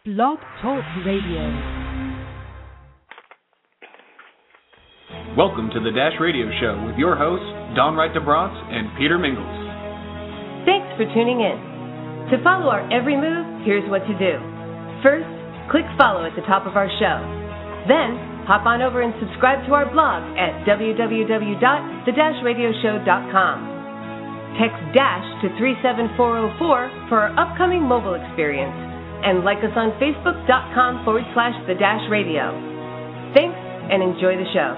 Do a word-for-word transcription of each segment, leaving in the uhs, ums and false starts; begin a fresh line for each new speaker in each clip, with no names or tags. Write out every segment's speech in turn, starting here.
Blog Talk Radio.
Welcome to the Dash Radio Show with your hosts, Don Wright DeBronce and Peter Mingles.
Thanks for tuning in. To follow our every move, here's what to do. First, click follow at the top of our show. Then, hop on over and subscribe to our blog at w w w dot the dash radio show dot com. Text DASH to three seven four zero four for our upcoming mobile experience. And like us on Facebook.com forward slash The Dash Radio. Thanks, and enjoy the show.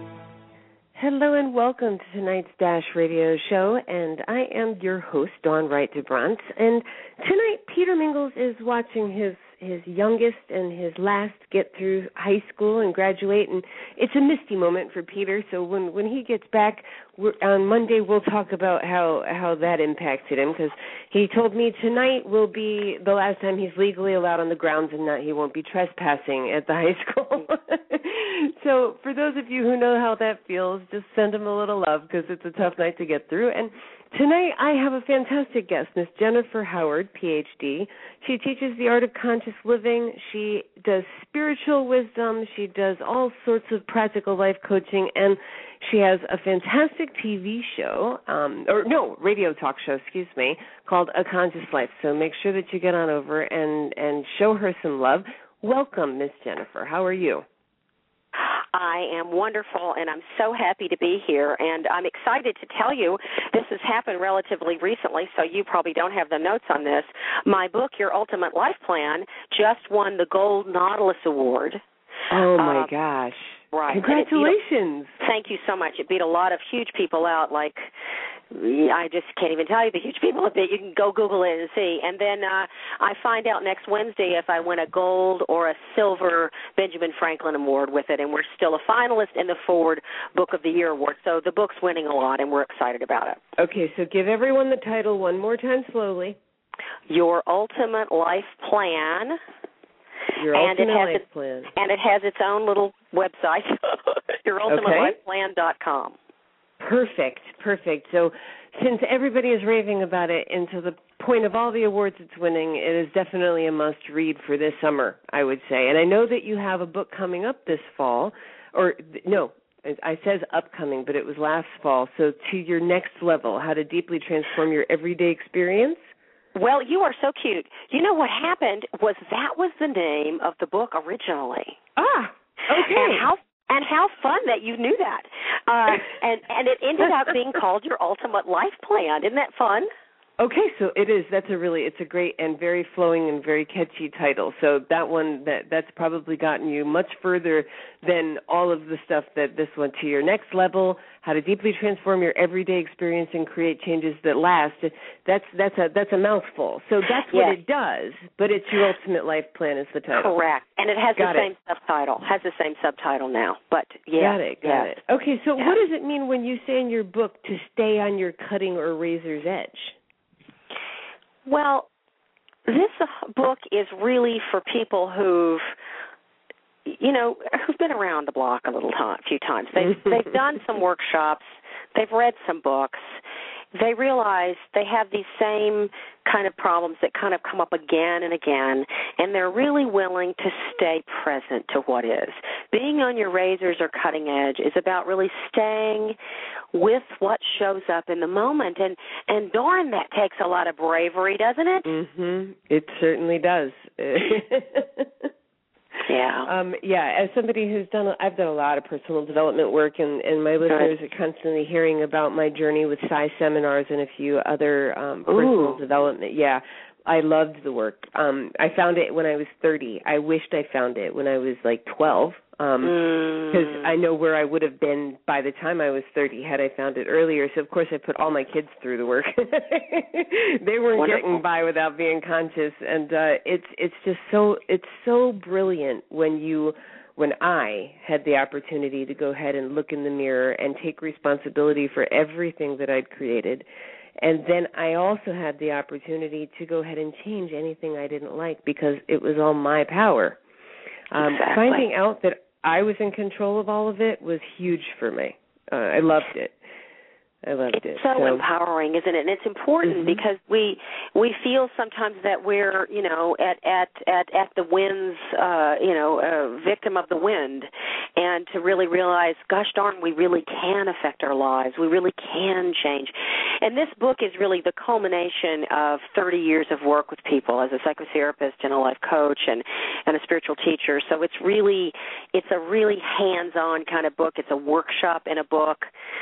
Hello, and welcome to tonight's Dash Radio Show. And I am your host, Dawn Wright DeBronce. And tonight, Peter Mingles is watching his his youngest and his last get through high school and graduate, and it's a misty moment for Peter. So when when he gets back we're, on Monday, we'll talk about how how that impacted him, because he told me tonight will be the last time he's legally allowed on the grounds, and that he won't be trespassing at the high school. So for those of you who know how that feels, just send him a little love, because it's a tough night to get through. And tonight I have a fantastic guest, Miss Jennifer Howard, P H D. She teaches the art of conscious living. She does spiritual wisdom. She does all sorts of practical life coaching, and she has a fantastic T V show, um, or no, radio talk show, excuse me, called A Conscious Life. So make sure that you get on over and, and show her some love. Welcome, Miss Jennifer. How are you?
I am wonderful, and I'm so happy to be here, and I'm excited to tell you this has happened relatively recently, so you probably don't have the notes on this. My book, Your Ultimate Life Plan, just won the Gold Nautilus Award.
Oh, my
uh,
gosh.
Right.
Congratulations.
A, thank you so much. It beat a lot of huge people out, like I just can't even tell you the huge people it beat. You can go Google it and see. And then uh, I find out next Wednesday if I win a gold or a silver Benjamin Franklin Award with it, and we're still a finalist in the Forward Book of the Year Award. So the book's winning a lot, and we're excited about it.
Okay, so give everyone the title one more time slowly.
Your Ultimate Life Plan.
Your
and
Ultimate
it has
Life
it,
Plan.
And it has its own little website, your ultimate life plan dot com.
Perfect, perfect. So since everybody is raving about it, and to the point of all the awards it's winning, it is definitely a must-read for this summer, I would say. And I know that you have a book coming up this fall, or no, I says upcoming, but it was last fall. So To Your Next Level, How to Deeply Transform Your Everyday Experience.
Well, you are so cute. You know what happened was that was the name of the book originally.
Ah, okay.
And how and how fun that you knew that. Uh, and and it ended up being called Your Ultimate Life Plan. Isn't that fun?
Okay, so it is. That's a really, it's a great and very flowing and very catchy title. So that one, that that's probably gotten you much further than all of the stuff that this one, To Your Next Level, How to Deeply Transform Your Everyday Experience and Create Changes That Last. That's that's a that's a mouthful. So that's what
yes.
it does. But it's Your Ultimate Life Plan is the title.
Correct, and it has
got
the
it.
same subtitle. Has the same subtitle now. But yeah,
got it, got
yeah.
it. Okay, so
yeah.
what does it mean when you say in your book to stay on your cutting or razor's edge?
Well, this book is really for people who've, you know, who've been around the block a little time, a few times. They've they've done some workshops, they've read some books, they realize they have these same kind of problems that kind of come up again and again, and they're really willing to stay present to what is. Being on your razors or cutting edge is about really staying with what shows up in the moment, and, and darn, that takes a lot of bravery, doesn't it?
Mm-hmm. It certainly does.
Yeah.
Um, yeah, as somebody who's done, I've done a lot of personal development work, and, and my listeners Good. are constantly hearing about my journey with Psi seminars and a few other um, personal
Ooh.
development. Yeah, I loved the work. Um, I found it when I was thirty. I wished I found it when I was like twelve, because um, mm. I know where I would have been by the time I was thirty had I found it earlier. So, of course, I put all my kids through the work. They weren't
Wonderful.
getting by without being conscious, and uh, it's it's just so it's so brilliant when you when I had the opportunity to go ahead and look in the mirror and take responsibility for everything that I'd created. And then I also had the opportunity to go ahead and change anything I didn't like, because it was all my power. Um,
exactly.
Finding out that I was in control of all of it was huge for me. Uh, I loved it.
I loved
it's
it.
So,
so
empowering, isn't it? And it's important
mm-hmm.
because we we feel sometimes that we're, you know, at at at, at the wind's, uh, you know, uh, victim of the wind, and to really realize, gosh darn, we really can affect our lives. We really can change. And this book is really the culmination of thirty years of work with people as a psychotherapist and a life coach and, and a spiritual teacher. So it's really, it's a really hands-on kind of book. It's a workshop in a book.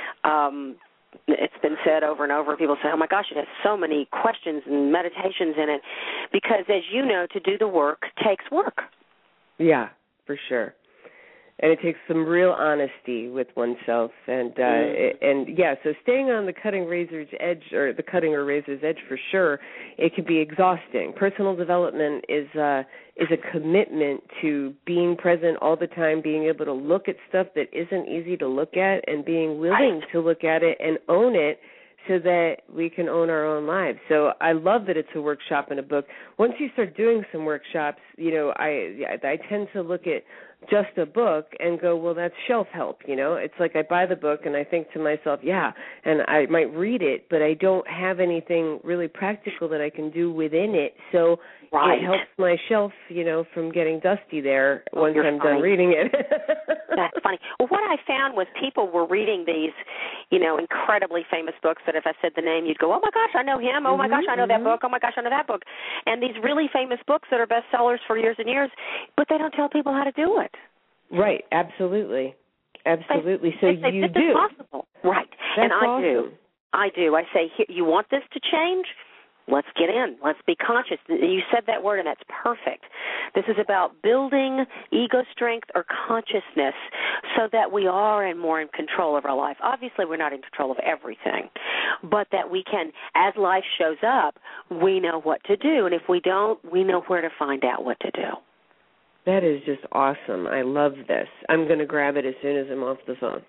Um, It's been said over and over. People say, oh, my gosh, it has so many questions and meditations in it because, as you know, to do the work takes work.
Yeah, for sure. And it takes some real honesty with oneself. And, uh, mm. and yeah, so staying on the cutting razor's edge or the cutting or razor's edge for sure, it can be exhausting. Personal development is uh, is a commitment to being present all the time, being able to look at stuff that isn't easy to look at and being willing
right.
to look at it and own it so that we can own our own lives. So I love that it's a workshop and a book. Once you start doing some workshops, you know, I I tend to look at just a book and go, well, that's shelf help, you know. It's like I buy the book and I think to myself, yeah, and I might read it, but I don't have anything really practical that I can do within it. So
right.
it helps my shelf, you know, from getting dusty there
oh,
once I'm
funny.
done reading it.
That's funny. Well, what I found was people were reading these, you know, incredibly famous books that if I said the name, you'd go, oh, my gosh, I know him. Oh, my
mm-hmm,
gosh, I know
mm-hmm.
that book. Oh, my gosh, I know that book. And these really famous books that are bestsellers for years and years, but they don't tell people how to do it.
Right, absolutely. Absolutely.
They,
so
they,
you
this
do.
Is possible. Right.
That's
and I
awesome.
do. I do. I say, here, you want this to change? Let's get in. Let's be conscious. You said that word, and that's perfect. This is about building ego strength or consciousness so that we are in more in control of our life. Obviously, we're not in control of everything, but that we can, as life shows up, we know what to do. And if we don't, we know where to find out what to do.
That is just awesome. I love this. I'm going to grab it as soon as I'm off the phone.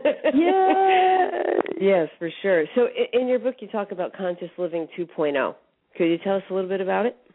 Yes.
Yes, for sure. So in your book, you talk about Conscious Living two point oh. Could you tell us a little bit about it?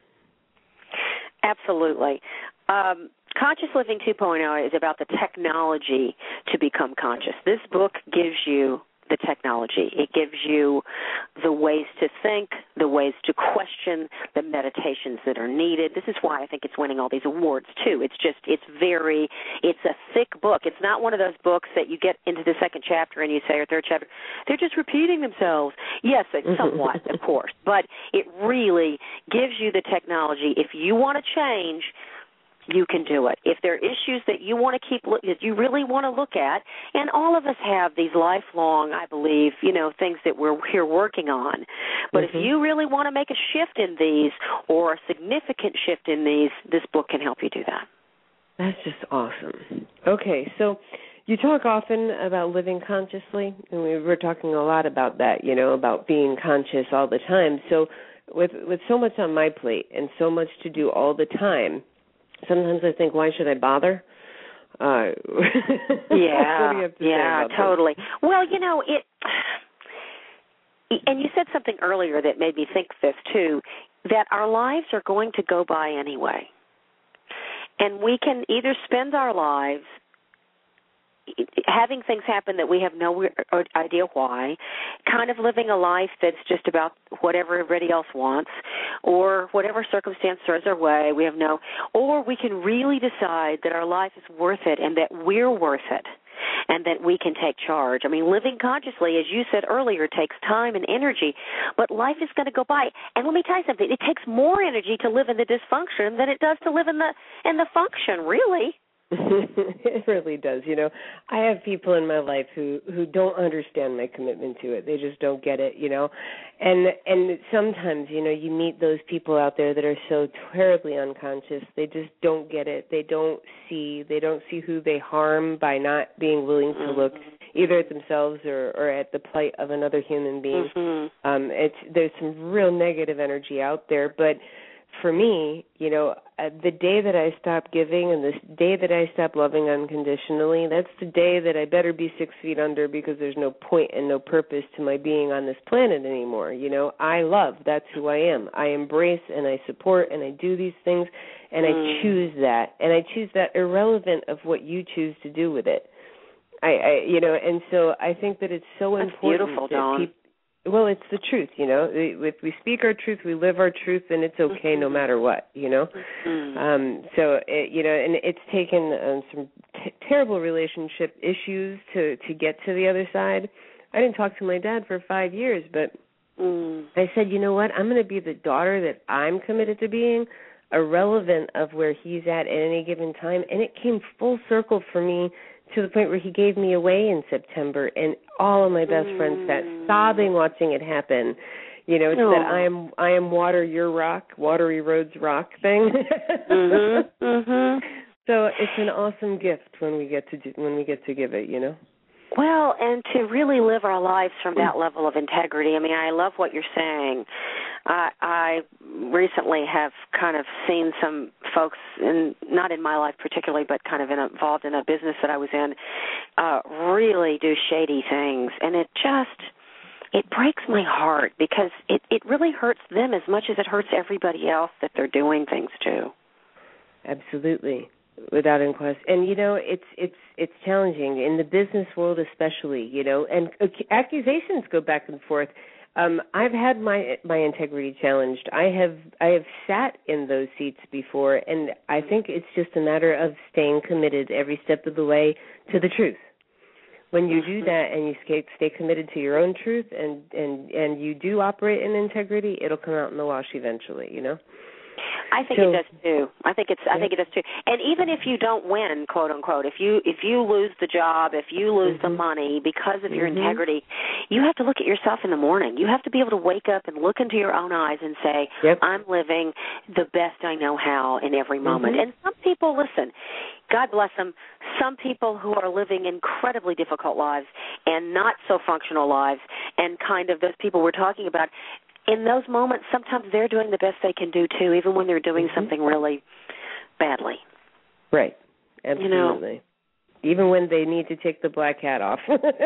Absolutely. Um, Conscious Living two point oh is about the technology to become conscious. This book gives you the technology. It gives you the ways to think, the ways to question, the meditations that are needed. This is why I think it's winning all these awards, too. It's just, it's very, it's a thick book. It's not one of those books that you get into the second chapter and you say, or third chapter, they're just repeating themselves. Yes, somewhat, of course, but it really gives you the technology. If you want to change, you can do it. If there are issues that you want to keep, that you really want to look at, and all of us have these lifelong, I believe, you know, things that we're here working on. But mm-hmm. if you really want to make a shift in these or a significant shift in these, this book can help you do that.
That's just awesome. Okay, so you talk often about living consciously, and we were talking a lot about that, you know, about being conscious all the time. So with with so much on my plate and so much to do all the time, sometimes I think, why should I bother? Uh,
yeah,
what do you have to
yeah,
say about
totally.
this?
Well, you know, it, and you said something earlier that made me think this too, that our lives are going to go by anyway. And we can either spend our lives having things happen that we have no idea why, kind of living a life that's just about whatever everybody else wants, or whatever circumstance throws our way, we have no, or we can really decide that our life is worth it and that we're worth it and that we can take charge. I mean, living consciously, as you said earlier, takes time and energy, but life is going to go by. And let me tell you something, it takes more energy to live in the dysfunction than it does to live in the in the function, really.
It really does. You know, I have people in my life who, who don't understand my commitment to it. They just don't get it, you know. And and sometimes, you know, you meet those people out there that are so terribly unconscious. They just don't get it. They don't see. They don't see who they harm by not being willing to look either at themselves or, or at the plight of another human being.
Mm-hmm.
Um, it's there's some real negative energy out there, but for me, you know, uh, the day that I stop giving and the day that I stop loving unconditionally, that's the day that I better be six feet under because there's no point and no purpose to my being on this planet anymore. You know, I love, that's who I am. I embrace and I support and I do these things and mm. I choose that. And I choose that irrelevant of what you choose to do with it. I, I, you know, and so I think that it's so
That's
important.
Beautiful,
that
Dawn.
People, well, it's the truth, you know. If we speak our truth, we live our truth, and it's okay mm-hmm. no matter what, you know. Mm-hmm. Um, so, it, you know, and it's taken um, some t- terrible relationship issues to, to get to the other side. I didn't talk to my dad for five years, but mm. I said, you know what, I'm going to be the daughter that I'm committed to being, irrelevant of where he's at at any given time. And it came full circle for me to the point where he gave me away in September, and all of my best mm. friends sat sobbing watching it happen. You know, it's oh. that I am I am water, you're rock, watery roads rock thing. mm-hmm. Mm-hmm. So it's an awesome gift when we get to do, when we get to give it, you know.
Well, and to really live our lives from that level of integrity. I mean, I love what you're saying. Uh, I recently have kind of seen some folks, in, not in my life particularly, but kind of in a, involved in a business that I was in, uh, really do shady things. And it just, it breaks my heart because it, it really hurts them as much as it hurts everybody else that they're doing things to.
Absolutely. Without any question. And, you know, it's it's it's challenging in the business world especially, you know, and accusations go back and forth. Um, I've had my my integrity challenged. I have I have sat in those seats before, and I think it's just a matter of staying committed every step of the way to the truth. When you do that and you stay, stay committed to your own truth and, and, and you do operate in integrity, it'll come out in the wash eventually, you know?
I think so, it does too. I think it's. I yeah. think it does too. And even if you don't win, quote unquote, if you if you lose the job, if you lose mm-hmm. the money because of mm-hmm. your integrity, you have to look at yourself in the morning. You have to be able to wake up and look into your own eyes and say, yep. I'm living the best I know how in every moment. Mm-hmm. And some people, listen, God bless them, some people who are living incredibly difficult lives and not so functional lives, and kind of those people we're talking about. In those moments, sometimes they're doing the best they can do, too, even when they're doing mm-hmm. something really badly.
Right. Absolutely. You know? Even when they need to take the black hat off.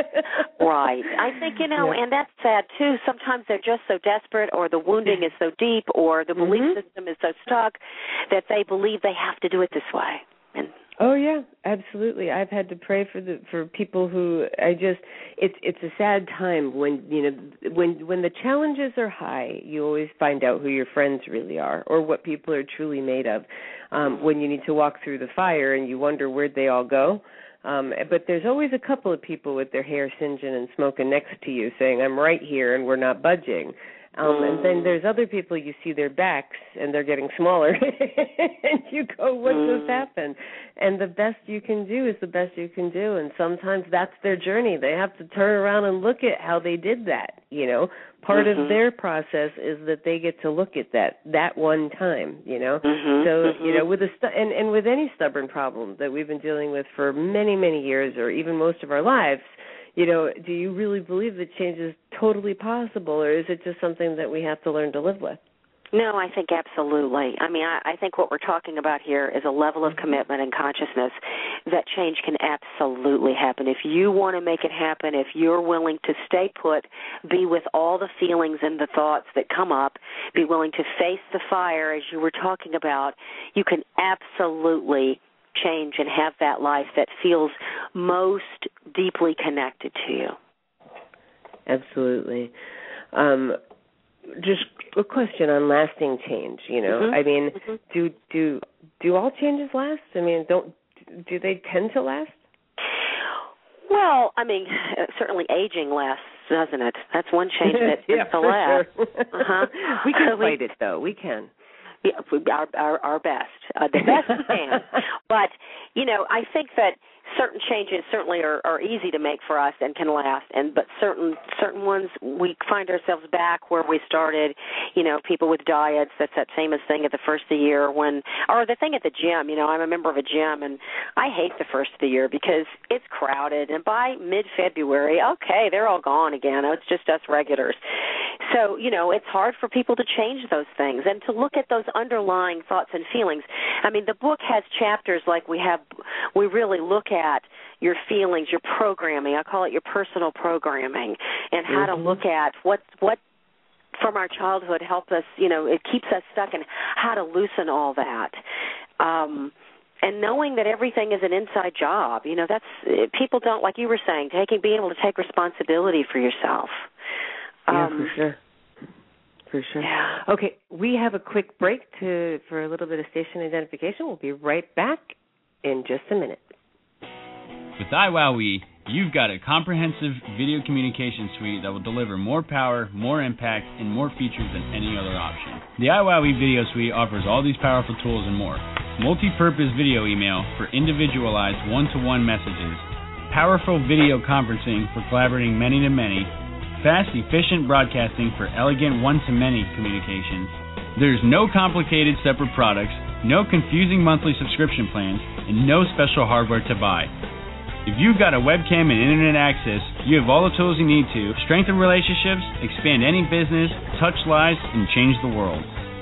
Right. I think, you know, yeah. and that's sad, too. Sometimes they're just so desperate, or the wounding is so deep, or the belief mm-hmm. system is so stuck that they believe they have to do it this way. And
Oh yeah, absolutely. I've had to pray for the for people who I just it's it's a sad time when you know when when the challenges are high, you always find out who your friends really are or what people are truly made of. Um, when you need to walk through the fire and you wonder where'd they all go. Um, but there's always a couple of people with their hair singeing and smoking next to you saying, I'm right here and we're not budging. Um, and then there's other people, you see their backs, and they're getting smaller, and you go, what mm. just happened? And the best you can do is the best you can do, and sometimes that's their journey. They have to turn around and look at how they did that, you know. Part mm-hmm. of their process is that they get to look at that that one time, you know. Mm-hmm. So, mm-hmm. you know, with a stu- and, and with any stubborn problem that we've been dealing with for many, many years or even most of our lives, you know, do you really believe that change is totally possible, or is it just something that we have to learn to live with?
No, I think absolutely. I mean, I, I think what we're talking about here is a level of commitment and consciousness that change can absolutely happen. If you want to make it happen, if you're willing to stay put, be with all the feelings and the thoughts that come up, be willing to face the fire, as you were talking about, you can absolutely change and have that life that feels most deeply connected to you.
Absolutely. Um, just a question on lasting change, you know. Mm-hmm. I mean, mm-hmm. do do do all changes last? I mean, don't do they tend to last?
Well, I mean, certainly aging lasts, doesn't it? That's one change that tends
yeah,
to last.
Sure. uh-huh. We can fight it, though. We can.
Yeah, our, our, our best, uh, the best we can. But, you know, I think that certain changes certainly are, are easy to make for us and can last, and but certain certain ones we find ourselves back where we started. You know, people with diets, that's that famous thing at the first of the year when, or the thing at the gym. You know, I'm a member of a gym, and I hate the first of the year because it's crowded, and by mid-February, okay, they're all gone again. It's just us regulars. So, you know, it's hard for people to change those things and to look at those underlying thoughts and feelings. I mean, the book has chapters like we have, we really look at your feelings, your programming. I call it your personal programming, and how mm-hmm. to look at what what from our childhood help us, you know, it keeps us stuck, and how to loosen all that. Um, and knowing that everything is an inside job. You know, that's people don't, like you were saying, taking being able to take responsibility for yourself.
Yeah,
Um,
for sure. For sure.
Yeah.
Okay, we have a quick break to for a little bit of station identification. We'll be right back in just a minute.
With iWowWee, you've got a comprehensive video communication suite that will deliver more power, more impact, and more features than any other option. The iWowWee Video Suite offers all these powerful tools and more. Multi-purpose video email for individualized one-to-one messages, powerful video conferencing for collaborating many-to-many, fast, efficient broadcasting for elegant one-to-many communications. There's no complicated separate products, no confusing monthly subscription plans, and no special hardware to buy. If you've got a webcam and internet access, you have all the tools you need to strengthen relationships, expand any business, touch lives, and change the world.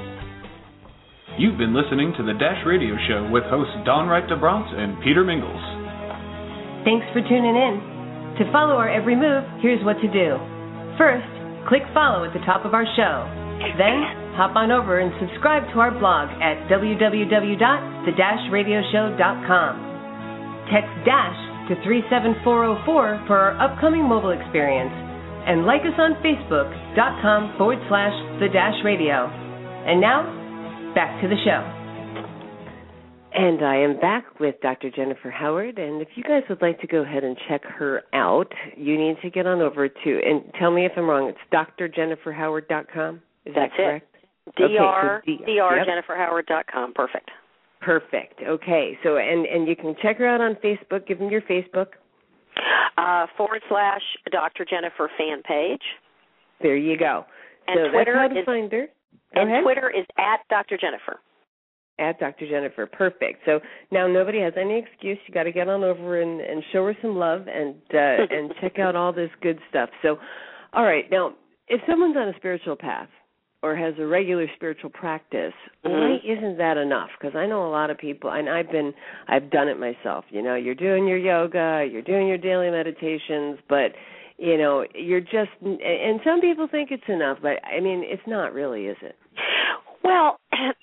You've been listening to the Dash Radio Show with hosts Dawn Wright DeBronce and Peter Mingles.
Thanks for tuning in. To follow our every move, here's what to do. First, click follow at the top of our show. Then, hop on over and subscribe to our blog at w w w dot the dash radio show dot com. Text DASH to three seven four zero four for our upcoming mobile experience. And like us on Facebook.com forward slash The Dash Radio. And now, back to the show.
And I am back with Doctor Jennifer Howard. And if you guys would like to go ahead and check her out, you need to get on over to, and tell me if I'm wrong, it's d r jennifer howard dot com. Is
That's
that correct?
It. D R,
okay, so
D R jennifer howard dot com. Perfect.
Perfect. Okay. So, and, and you can check her out on Facebook. Give them your Facebook.
Uh, forward slash Doctor Jennifer fan page.
There you go.
And
so
Twitter
that's how to
is,
find her. Go
and
ahead.
Twitter is at Doctor Jennifer.
At Doctor Jennifer. Perfect. So now nobody has any excuse. You got to get on over and, and show her some love and uh, and check out all this good stuff. So, all right. Now, if someone's on a spiritual path or has a regular spiritual practice,
mm-hmm.
why isn't that enough? Because I know a lot of people, and I've been, I've done it myself. You know, you're doing your yoga, you're doing your daily meditations, but you know, you're just, and some people think it's enough, but I mean, it's not really, is it?
Well,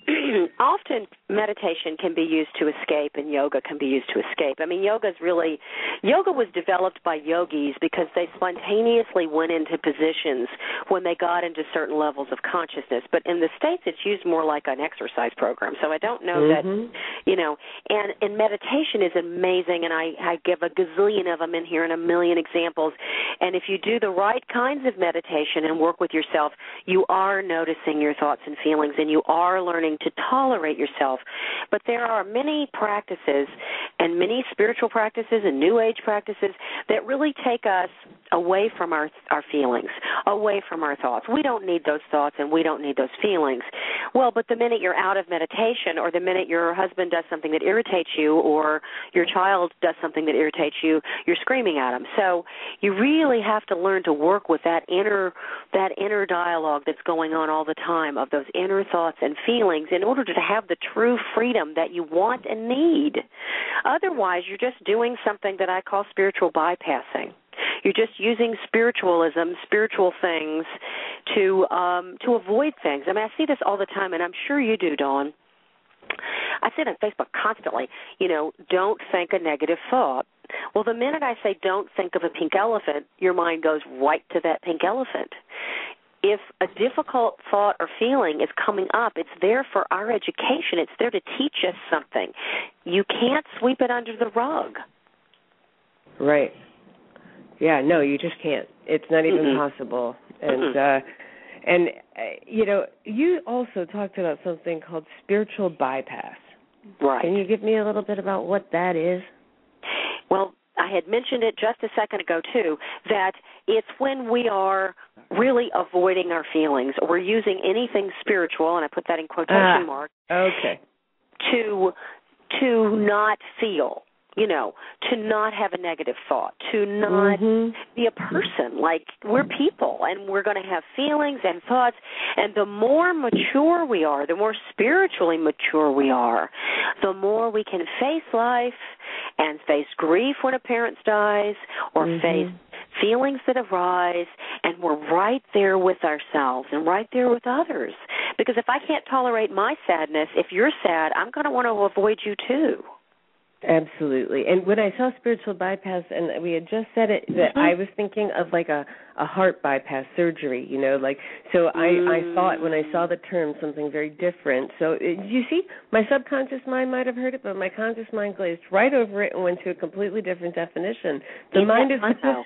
often meditation can be used to escape and yoga can be used to escape. I mean, yoga's really, yoga was developed by yogis because they spontaneously went into positions when they got into certain levels of consciousness. But in the States, it's used more like an exercise program. So I don't know
mm-hmm.
that, you know, and, and meditation is amazing, and I, I give a gazillion of them in here and a million examples. And if you do the right kinds of meditation and work with yourself, you are noticing your thoughts and feelings, and you are learning to tolerate yourself. But there are many practices and many spiritual practices and New Age practices that really take us away from our our feelings, away from our thoughts. We don't need those thoughts and we don't need those feelings. Well, but the minute you're out of meditation, or the minute your husband does something that irritates you, or your child does something that irritates you, you're screaming at him. So you really have to learn to work with that inner that inner dialogue that's going on all the time of those inner thoughts and feelings in order to have the true freedom that you want and need. Otherwise, you're just doing something that I call spiritual bypassing. You're just using spiritualism, spiritual things, to um, to avoid things. I mean, I see this all the time, and I'm sure you do, Dawn. I see it on Facebook constantly. You know, don't think a negative thought. Well, the minute I say don't think of a pink elephant, your mind goes right to that pink elephant. If a difficult thought or feeling is coming up, it's there for our education. It's there to teach us something. You can't sweep it under the rug.
Right. Yeah, no, you just can't. It's not even mm-hmm. possible. And, mm-hmm. uh, and uh, you know, you also talked about something called spiritual bypass.
Right.
Can you give me a little bit about what that is?
Well, I had mentioned it just a second ago, too, that it's when we are really avoiding our feelings, or we're using anything spiritual, and I put that in quotation
ah,
marks,
okay.
to to not feel. You know, to not have a negative thought, to not
mm-hmm.
be a person. Like, we're people, and we're going to have feelings and thoughts, and the more mature we are, the more spiritually mature we are, the more we can face life and face grief when a parent dies, or
mm-hmm.
face feelings that arise, and we're right there with ourselves and right there with others. Because if I can't tolerate my sadness, if you're sad, I'm going to want to avoid you too.
Absolutely. And when I saw spiritual bypass, and we had just said it, that
mm-hmm.
I was thinking of like a, a heart bypass surgery, you know, like, so I, mm. I thought when I saw the term something very different. So it, you see, my subconscious mind might have heard it, but my conscious mind glazed right over it and went to a completely different definition. The
Isn't
mind is...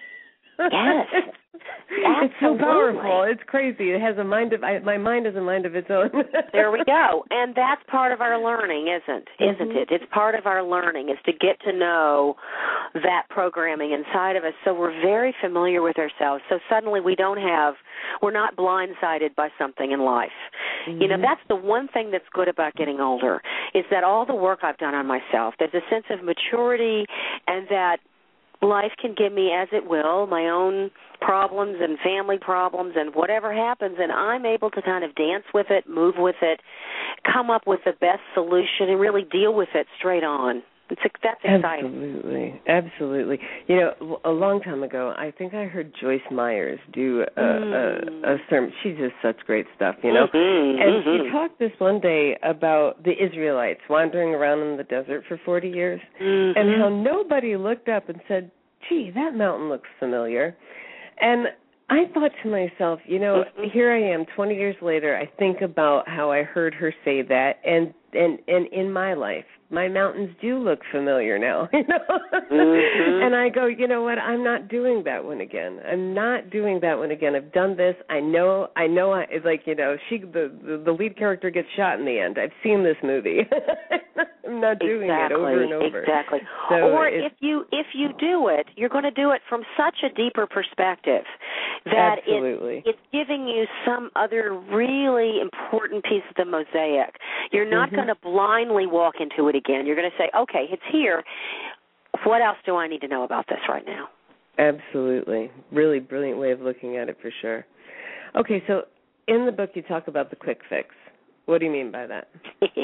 Yes.
It's so powerful. It's crazy. It has a mind of I, my mind has a mind of its own.
There we go. And that's part of our learning, isn't isn't
mm-hmm.
it? It's part of our learning is to get to know that programming inside of us, so we're very familiar with ourselves. So suddenly we don't have we're not blindsided by something in life. Mm-hmm. You know, that's the one thing that's good about getting older is that all the work I've done on myself, there's a sense of maturity, and that life can give me, as it will, my own problems and family problems and whatever happens, and I'm able to kind of dance with it, move with it, come up with the best solution, and really deal with it straight on. It's, that's exciting.
Absolutely, absolutely. You know, a long time ago, I think I heard Joyce Myers do a, mm. a, a sermon. She does such great stuff, you know.
Mm-hmm,
and
mm-hmm.
she talked this one day about the Israelites wandering around in the desert for forty years,
mm-hmm.
and how nobody looked up and said, gee, that mountain looks familiar. And I thought to myself, you know,
mm-hmm.
here I am twenty years later, I think about how I heard her say that, and, and, and in my life, my mountains do look familiar now, you know.
Mm-hmm.
And I go, you know what? I'm not doing that one again. I'm not doing that one again. I've done this. I know. I know. I, it's like, you know, she the, the the lead character gets shot in the end. I've seen this movie. I'm not doing
exactly,
it over and over.
Exactly.
So
or if you if you do it, you're going to do it from such a deeper perspective that
absolutely.
It, it's giving you some other really important piece of the mosaic. You're not
mm-hmm.
going to blindly walk into it again. You're going to say, okay, it's here. What else do I need to know about this right now?
Absolutely. Really brilliant way of looking at it for sure. Okay, so in the book you talk about the quick fix. What do you mean by that?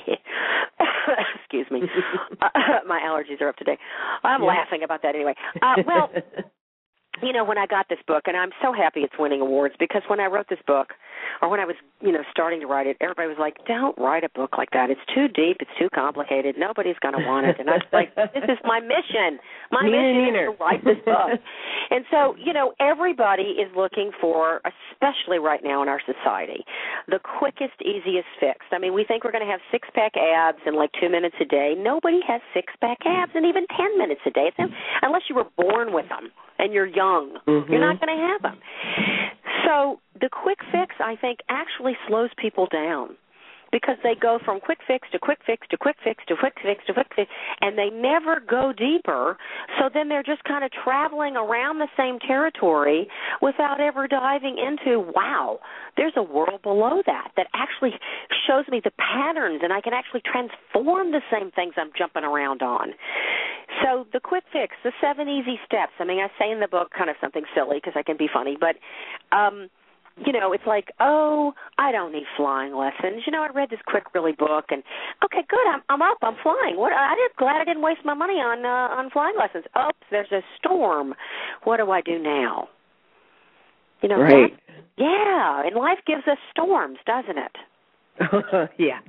Excuse me. uh, my allergies are up today. I'm
yeah.
laughing about that anyway. Uh, well, you know, when I got this book, and I'm so happy it's winning awards, because when I wrote this book, or when I was, you know, starting to write it, everybody was like, don't write a book like that. It's too deep. It's too complicated. Nobody's going to want it. And I was like, this is my mission. My
Neener,
mission
neener.
is to write this book. And so, you know, everybody is looking for, especially right now in our society, the quickest, easiest fix. I mean, we think we're going to have six-pack abs in like two minutes a day. Nobody has six-pack abs in even ten minutes a day, unless you were born with them and you're young.
Mm-hmm.
You're not going to have them. So the quick fix, I think, actually slows people down, because they go from quick fix to quick fix to quick fix to quick fix to quick fix, and they never go deeper. So then they're just kind of traveling around the same territory without ever diving into, wow, there's a world below that that actually shows me the patterns, and I can actually transform the same things I'm jumping around on. So the quick fix, the seven easy steps, I mean, I say in the book kind of something silly because I can be funny, but um, you know, it's like, oh, I don't need flying lessons. You know, I read this quick, really book, and okay, good, I'm I'm up, I'm flying. What? I did glad I didn't waste my money on uh, on flying lessons. Oops, there's a storm. What do I do now? You know,
right?
That, yeah, and life gives us storms, doesn't it?
yeah.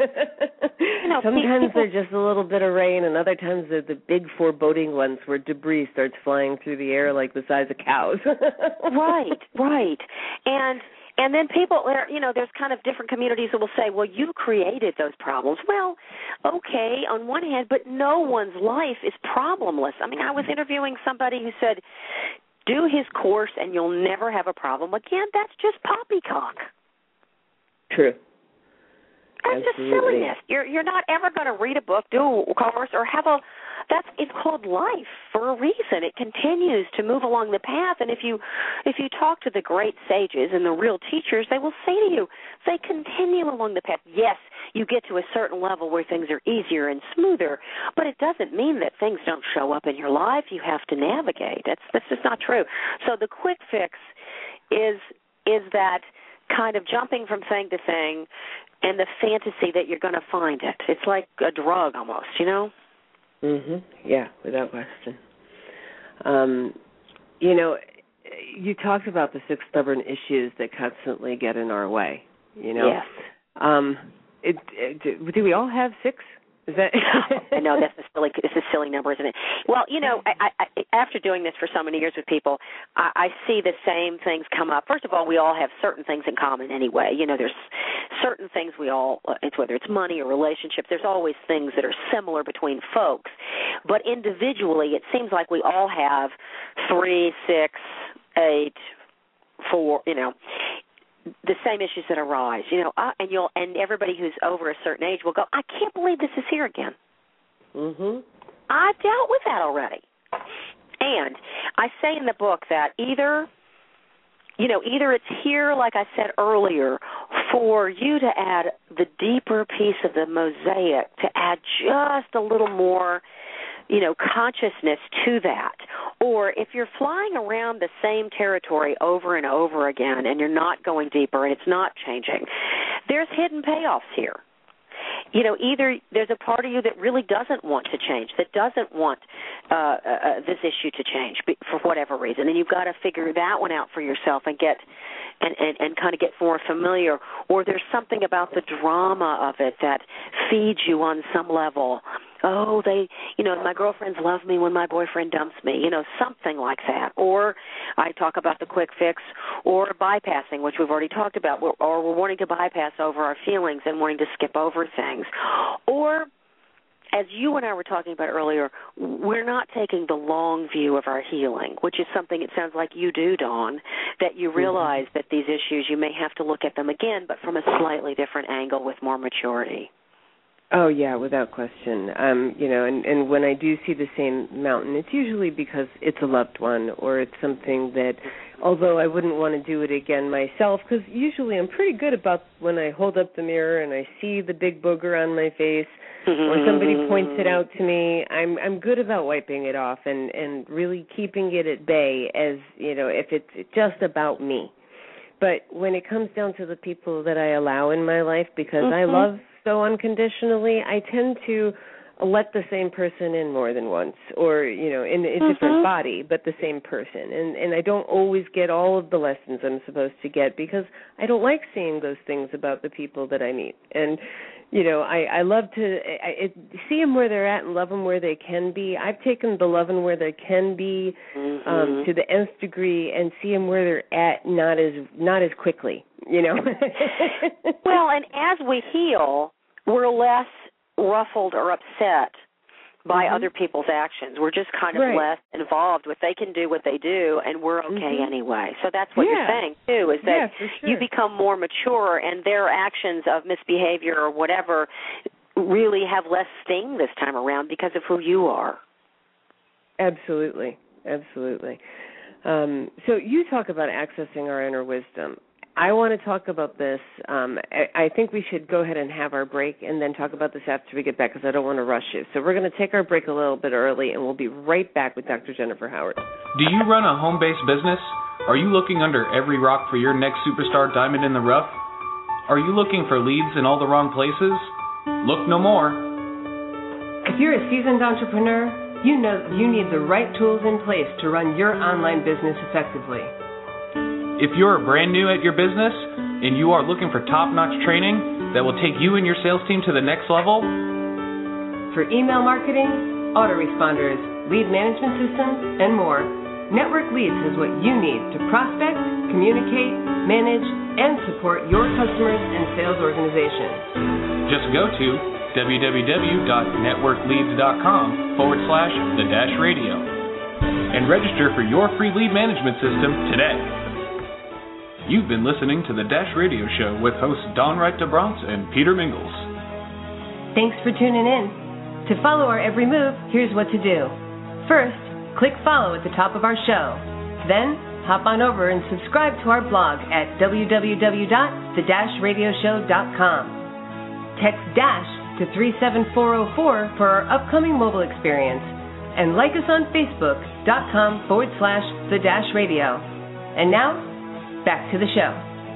You know,
sometimes
people,
they're just a little bit of rain, and other times they're the big foreboding ones where debris starts flying through the air like the size of cows.
right, right. And and then people, are, you know, there's kind of different communities that will say, well, you created those problems. Well, okay, on one hand, but no one's life is problemless. I mean, I was interviewing somebody who said, do his course and you'll never have a problem again. That's just poppycock.
True.
That's just silliness. You're you're not ever going to read a book, do a course, or have a. That's it's called life for a reason. It continues to move along the path, and if you if you talk to the great sages and the real teachers, they will say to you, they continue along the path. Yes, you get to a certain level where things are easier and smoother, but it doesn't mean that things don't show up in your life. You have to navigate. That's that's just not true. So the quick fix is is that kind of jumping from thing to thing, and the fantasy that you're going to find it. It's like a drug almost, you know?
Mhm. Yeah, without question. Um, you know, you talked about the six stubborn issues that constantly get in our way, you know?
Yes.
Um, it, it, do we all have six? Is that?
I know that's a silly, it's a silly number, isn't it? Well, you know, I, I, after doing this for so many years with people, I, I see the same things come up. First of all, we all have certain things in common anyway. You know, there's certain things we all, it's whether it's money or relationships, there's always things that are similar between folks. But individually, it seems like we all have three, six, eight, four, you know, the same issues that arise, you know, uh, and you'll and everybody who's over a certain age will go, I can't believe this is here again.
Mhm.
I've dealt with that already. And I say in the book that either, you know, either it's here, like I said earlier, for you to add the deeper piece of the mosaic, to add just a little more, you know, consciousness to that. Or if you're flying around the same territory over and over again and you're not going deeper and it's not changing, there's hidden payoffs here. You know, either there's a part of you that really doesn't want to change, that doesn't want uh, uh, this issue to change for whatever reason, and you've got to figure that one out for yourself and get and, and, and kind of get more familiar. Or there's something about the drama of it that feeds you on some level. Oh, they, you know, my girlfriends love me when my boyfriend dumps me, you know, something like that. Or I talk about the quick fix or bypassing, which we've already talked about, or we're wanting to bypass over our feelings and wanting to skip over things. Or, as you and I were talking about earlier, we're not taking the long view of our healing, which is something it sounds like you do, Dawn, that you realize mm-hmm. that these issues, you may have to look at them again, but from a slightly different angle with more maturity.
Oh, yeah, without question. Um, you know, and, and when I do see the same mountain, it's usually because it's a loved one or it's something that, although I wouldn't want to do it again myself, because usually I'm pretty good about when I hold up the mirror and I see the big booger on my face or somebody points it out to me, I'm I'm good about wiping it off and, and really keeping it at bay as, you know, if it's just about me. But when it comes down to the people that I allow in my life, because mm-hmm. I love so unconditionally, I tend to let the same person in more than once, or, you know, in a mm-hmm. different body, but the same person. And and I don't always get all of the lessons I'm supposed to get because I don't like seeing those things about the people that I meet. And, you know, I, I love to I, I see them where they're at and love them where they can be. I've taken the loving where they can be mm-hmm. um, to the nth degree and see them where they're at, not as not as quickly, you know.
Well, and as we heal, we're less ruffled or upset by mm-hmm. other people's actions. We're just kind of right. less involved with they can do what they do, and we're okay mm-hmm. anyway. So that's what yeah. you're saying, too, is that
yeah, sure.
you become more mature, and their actions of misbehavior or whatever really have less sting this time around because of who you are.
Absolutely, absolutely. Um, so you talk about accessing our inner wisdom. I want to talk about this. Um, I, I think we should go ahead and have our break and then talk about this after we get back because I don't want to rush you. So we're going to take our break a little bit early, and we'll be right back with Doctor Jennifer Howard.
Do you run a home-based business? Are you looking under every rock for your next superstar diamond in the rough? Are you looking for leads in all the wrong places? Look no more.
If you're a seasoned entrepreneur, you know you need the right tools in place to run your online business effectively.
If you're brand new at your business and you are looking for top-notch training that will take you and your sales team to the next level,
for email marketing, autoresponders, lead management systems, and more, Network Leads has what you need to prospect, communicate, manage, and support your customers and sales organizations.
Just go to www.networkleads.com forward slash the dash radio and register for your free lead management system today. You've been listening to the Dash Radio Show with hosts Dawn Wright-DeBronce and Peter Mingles.
Thanks for tuning in. To follow our every move, here's what to do. First, click follow at the top of our show. Then, hop on over and subscribe to our blog at w w w dot the dash radio show dot com. Text DASH to three seven four zero four for our upcoming mobile experience. And like us on Facebook.com forward slash the dash radio. And now, back to the show.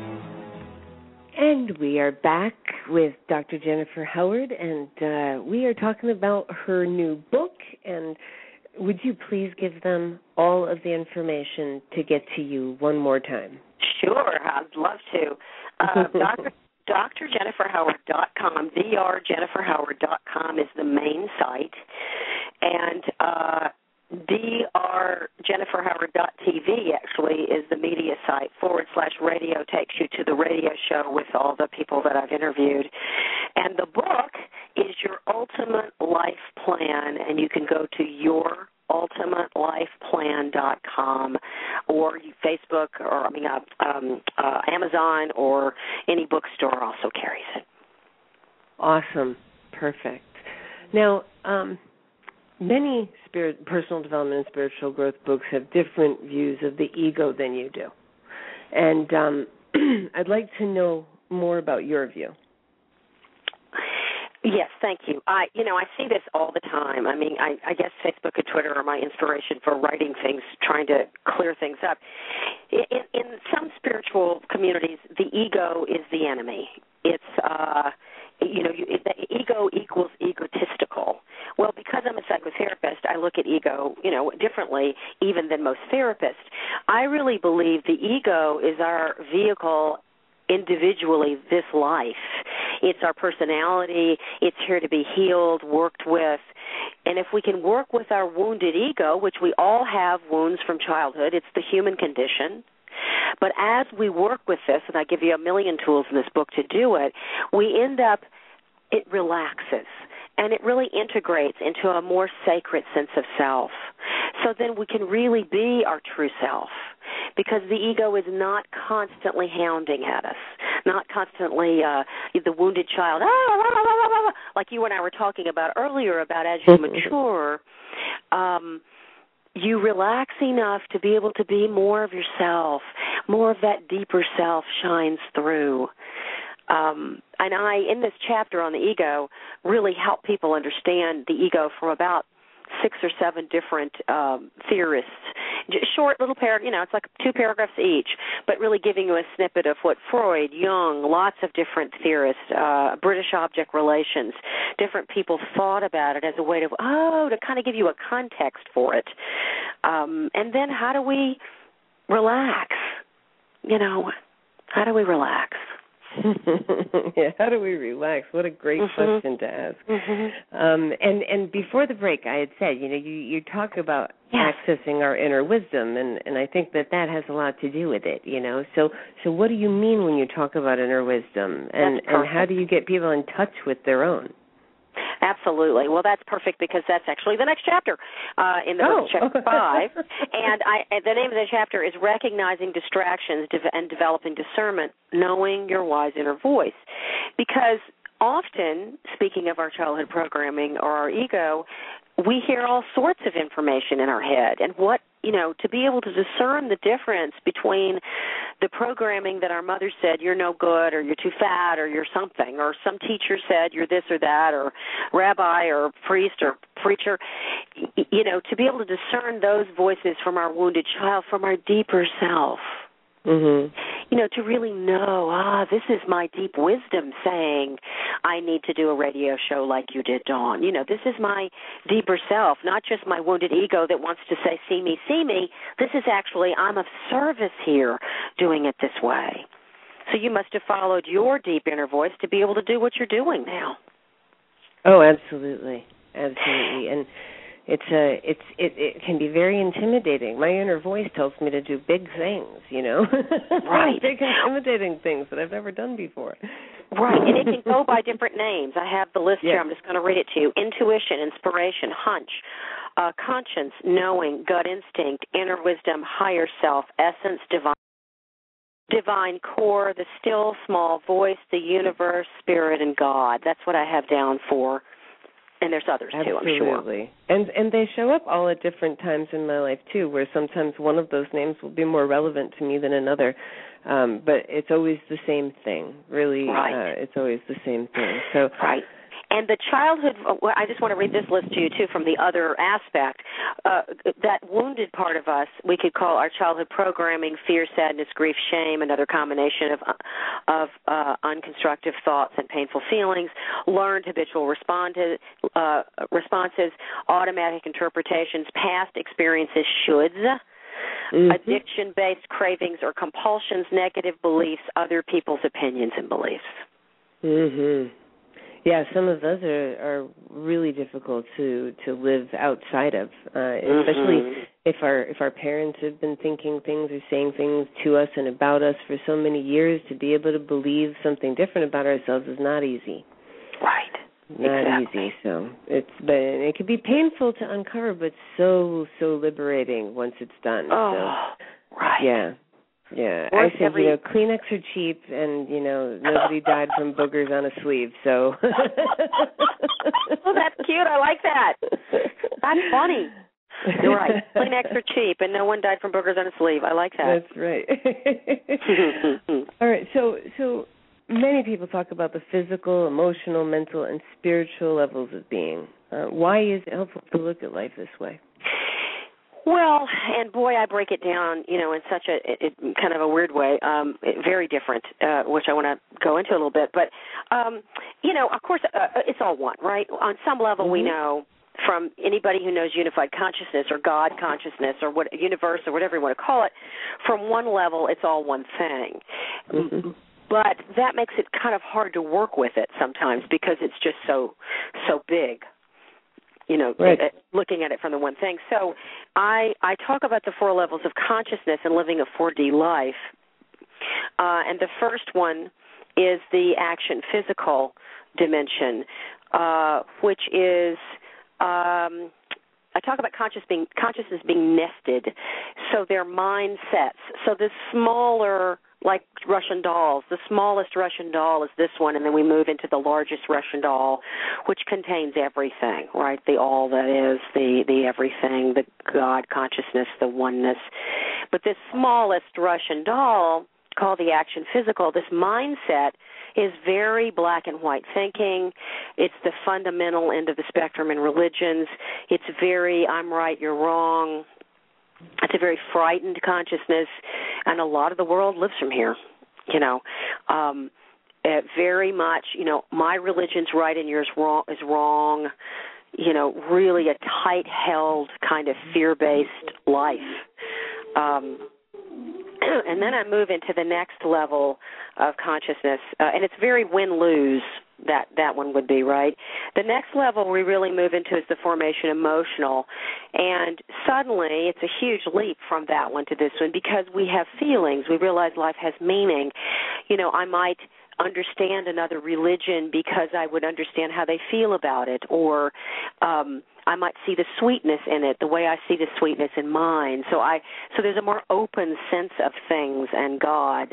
And we are back with Doctor Jennifer Howard, and uh, we are talking about her new book. And would you please give them all of the information to get to you one more time?
Sure, I'd love to. Uh, Doctor D R Jennifer Howard dot com. D R Jennifer Howard dot com is the main site. And uh, D R Jennifer Howard dot T V actually is the media site. Forward slash radio takes you to the radio show with all the people that I've interviewed. And the book is Your Ultimate Life Plan, and you can go to your ultimate life plan dot com or Facebook or I mean uh, um, uh, Amazon or any bookstore also carries it.
Awesome. Perfect. Now, um, many spirit, personal development and spiritual growth books have different views of the ego than you do. And um, I'd like to know more about your view.
Yes, thank you. I, you know, I see this all the time. I mean, I, I guess Facebook and Twitter are my inspiration for writing things, trying to clear things up. In, in some spiritual communities, the ego is the enemy. It's, uh, you know, you, the ego equals egotistical. Well, because I'm a psychotherapist, I look at ego, you know, differently even than most therapists. I really believe the ego is our vehicle individually this life. It's our personality. It's here to be healed, worked with. And if we can work with our wounded ego, which we all have wounds from childhood, it's the human condition. But as we work with this, and I give you a million tools in this book to do it, we end up, it relaxes. And it really integrates into a more sacred sense of self. So then we can really be our true self because the ego is not constantly hounding at us, not constantly uh, the wounded child, ah, ah, ah, ah, ah, like you and I were talking about earlier about as you mature, um, you relax enough to be able to be more of yourself, more of that deeper self shines through. Um, and I, in this chapter on the ego, really help people understand the ego from about six or seven different um, theorists. Just short little paragraph, you know, it's like two paragraphs each, but really giving you a snippet of what Freud, Jung, lots of different theorists, uh, British object relations, different people thought about it as a way to, oh, to kind of give you a context for it. Um, and then how do we relax? You know, how do we relax?
Yeah, how do we relax? What a great mm-hmm. question to ask. Mm-hmm. Um, and and before the break, I had said, you know, you, you talk about yes. accessing our inner wisdom, and, and I think that that has a lot to do with it. You know, so so what do you mean when you talk about inner wisdom, and and how do you get people in touch with their own?
Absolutely. Well, that's perfect because that's actually the next chapter uh, in the
oh.
book, chapter five. and I, the name of the chapter is Recognizing Distractions and Developing Discernment, Knowing Your Wise Inner Voice. Because often, speaking of our childhood programming or our ego, we hear all sorts of information in our head. And what, you know, to be able to discern the difference between the programming that our mother said, you're no good, or you're too fat, or you're something, or some teacher said you're this or that, or rabbi or priest or preacher, you know, to be able to discern those voices from our wounded child, from our deeper self. Mm-hmm. You know, to really know, ah, this is my deep wisdom saying I need to do a radio show like you did, Dawn. You know, this is my deeper self, not just my wounded ego that wants to say, see me, see me. This is actually, I'm of service here doing it this way. So you must have followed your deep inner voice to be able to do what you're doing now.
Oh, absolutely. Absolutely. And It's a, it's, it, it can be very intimidating. My inner voice tells me to do big things, you know,
right?
Big intimidating things that I've never done before.
Right, and it can go by different names. I have the list
yeah.
here. I'm just going to read it to you: intuition, inspiration, hunch, uh, conscience, knowing, gut instinct, inner wisdom, higher self, essence, divine, divine core, the still small voice, the universe, spirit, and God. That's what I have down for. And there's others,
Absolutely.
too, I'm sure.
Absolutely. And and they show up all at different times in my life, too, where sometimes one of those names will be more relevant to me than another. Um, but it's always the same thing, really.
Right.
Uh, it's always the same thing. So,
right. And the childhood, I just want to read this list to you, too, from the other aspect. Uh, that wounded part of us, we could call our childhood programming, fear, sadness, grief, shame, another combination of of uh, unconstructive thoughts and painful feelings, learned habitual responses, uh, responses, automatic interpretations, past experiences, shoulds, mm-hmm. addiction-based cravings or compulsions, negative beliefs, other people's opinions and beliefs.
Mhm. Yeah, some of those are, are really difficult to, to live outside of, uh,
mm-hmm.
especially if our if our parents have been thinking things or saying things to us and about us for so many years. To be able to believe something different about ourselves is not easy.
Right.
Not
exactly.
easy. So it's but it can be painful to uncover, but so so liberating once it's done.
Oh,
so,
right.
Yeah. Yeah,
Worth
I say,
every...
you know, Kleenex are cheap, and, you know, nobody died from boogers on a sleeve, so.
Oh, that's cute. I like that. That's funny. You're right. Kleenex are cheap, and no one died from boogers on a sleeve. I like that.
That's right. All right, so so many people talk about the physical, emotional, mental, and spiritual levels of being. Uh, why is it helpful to look at life this way?
Well, and boy, I break it down, you know, in such a it, kind of a weird way, um, very different, uh, which I want to go into a little bit. But, um, you know, of course, uh, it's all one, right? On some level, mm-hmm. we know from anybody who knows unified consciousness or God consciousness or what universe or whatever you want to call it, from one level, it's all one thing. Mm-hmm. But that makes it kind of hard to work with it sometimes because it's just so so big. You know,
right.
looking at it from the one thing. So I I talk about the four levels of consciousness and living a four D life. Uh, and the first one is the action physical dimension, uh, which is, um, I talk about conscious being, consciousness being nested. So they're mindsets. So the smaller, like Russian dolls, the smallest Russian doll is this one, and then we move into the largest Russian doll, which contains everything, right? The all that is, the, the everything, the God consciousness, the oneness. But this smallest Russian doll, called the action physical, this mindset is very black and white thinking. It's the fundamental end of the spectrum in religions. It's very, I'm right, you're wrong. It's a very frightened consciousness, and a lot of the world lives from here, you know. Um, uh, very much, you know, my religion's right and yours wrong is wrong, you know, really a tight-held kind of fear-based life. Um, and then I move into the next level of consciousness, uh, and it's very win-lose. That that one would be, right? The next level we really move into is the formation emotional, and suddenly it's a huge leap from that one to this one because we have feelings. We realize life has meaning. You know, I might understand another religion because I would understand how they feel about it, or um, I might see the sweetness in it the way I see the sweetness in mine. So I so there's a more open sense of things and God.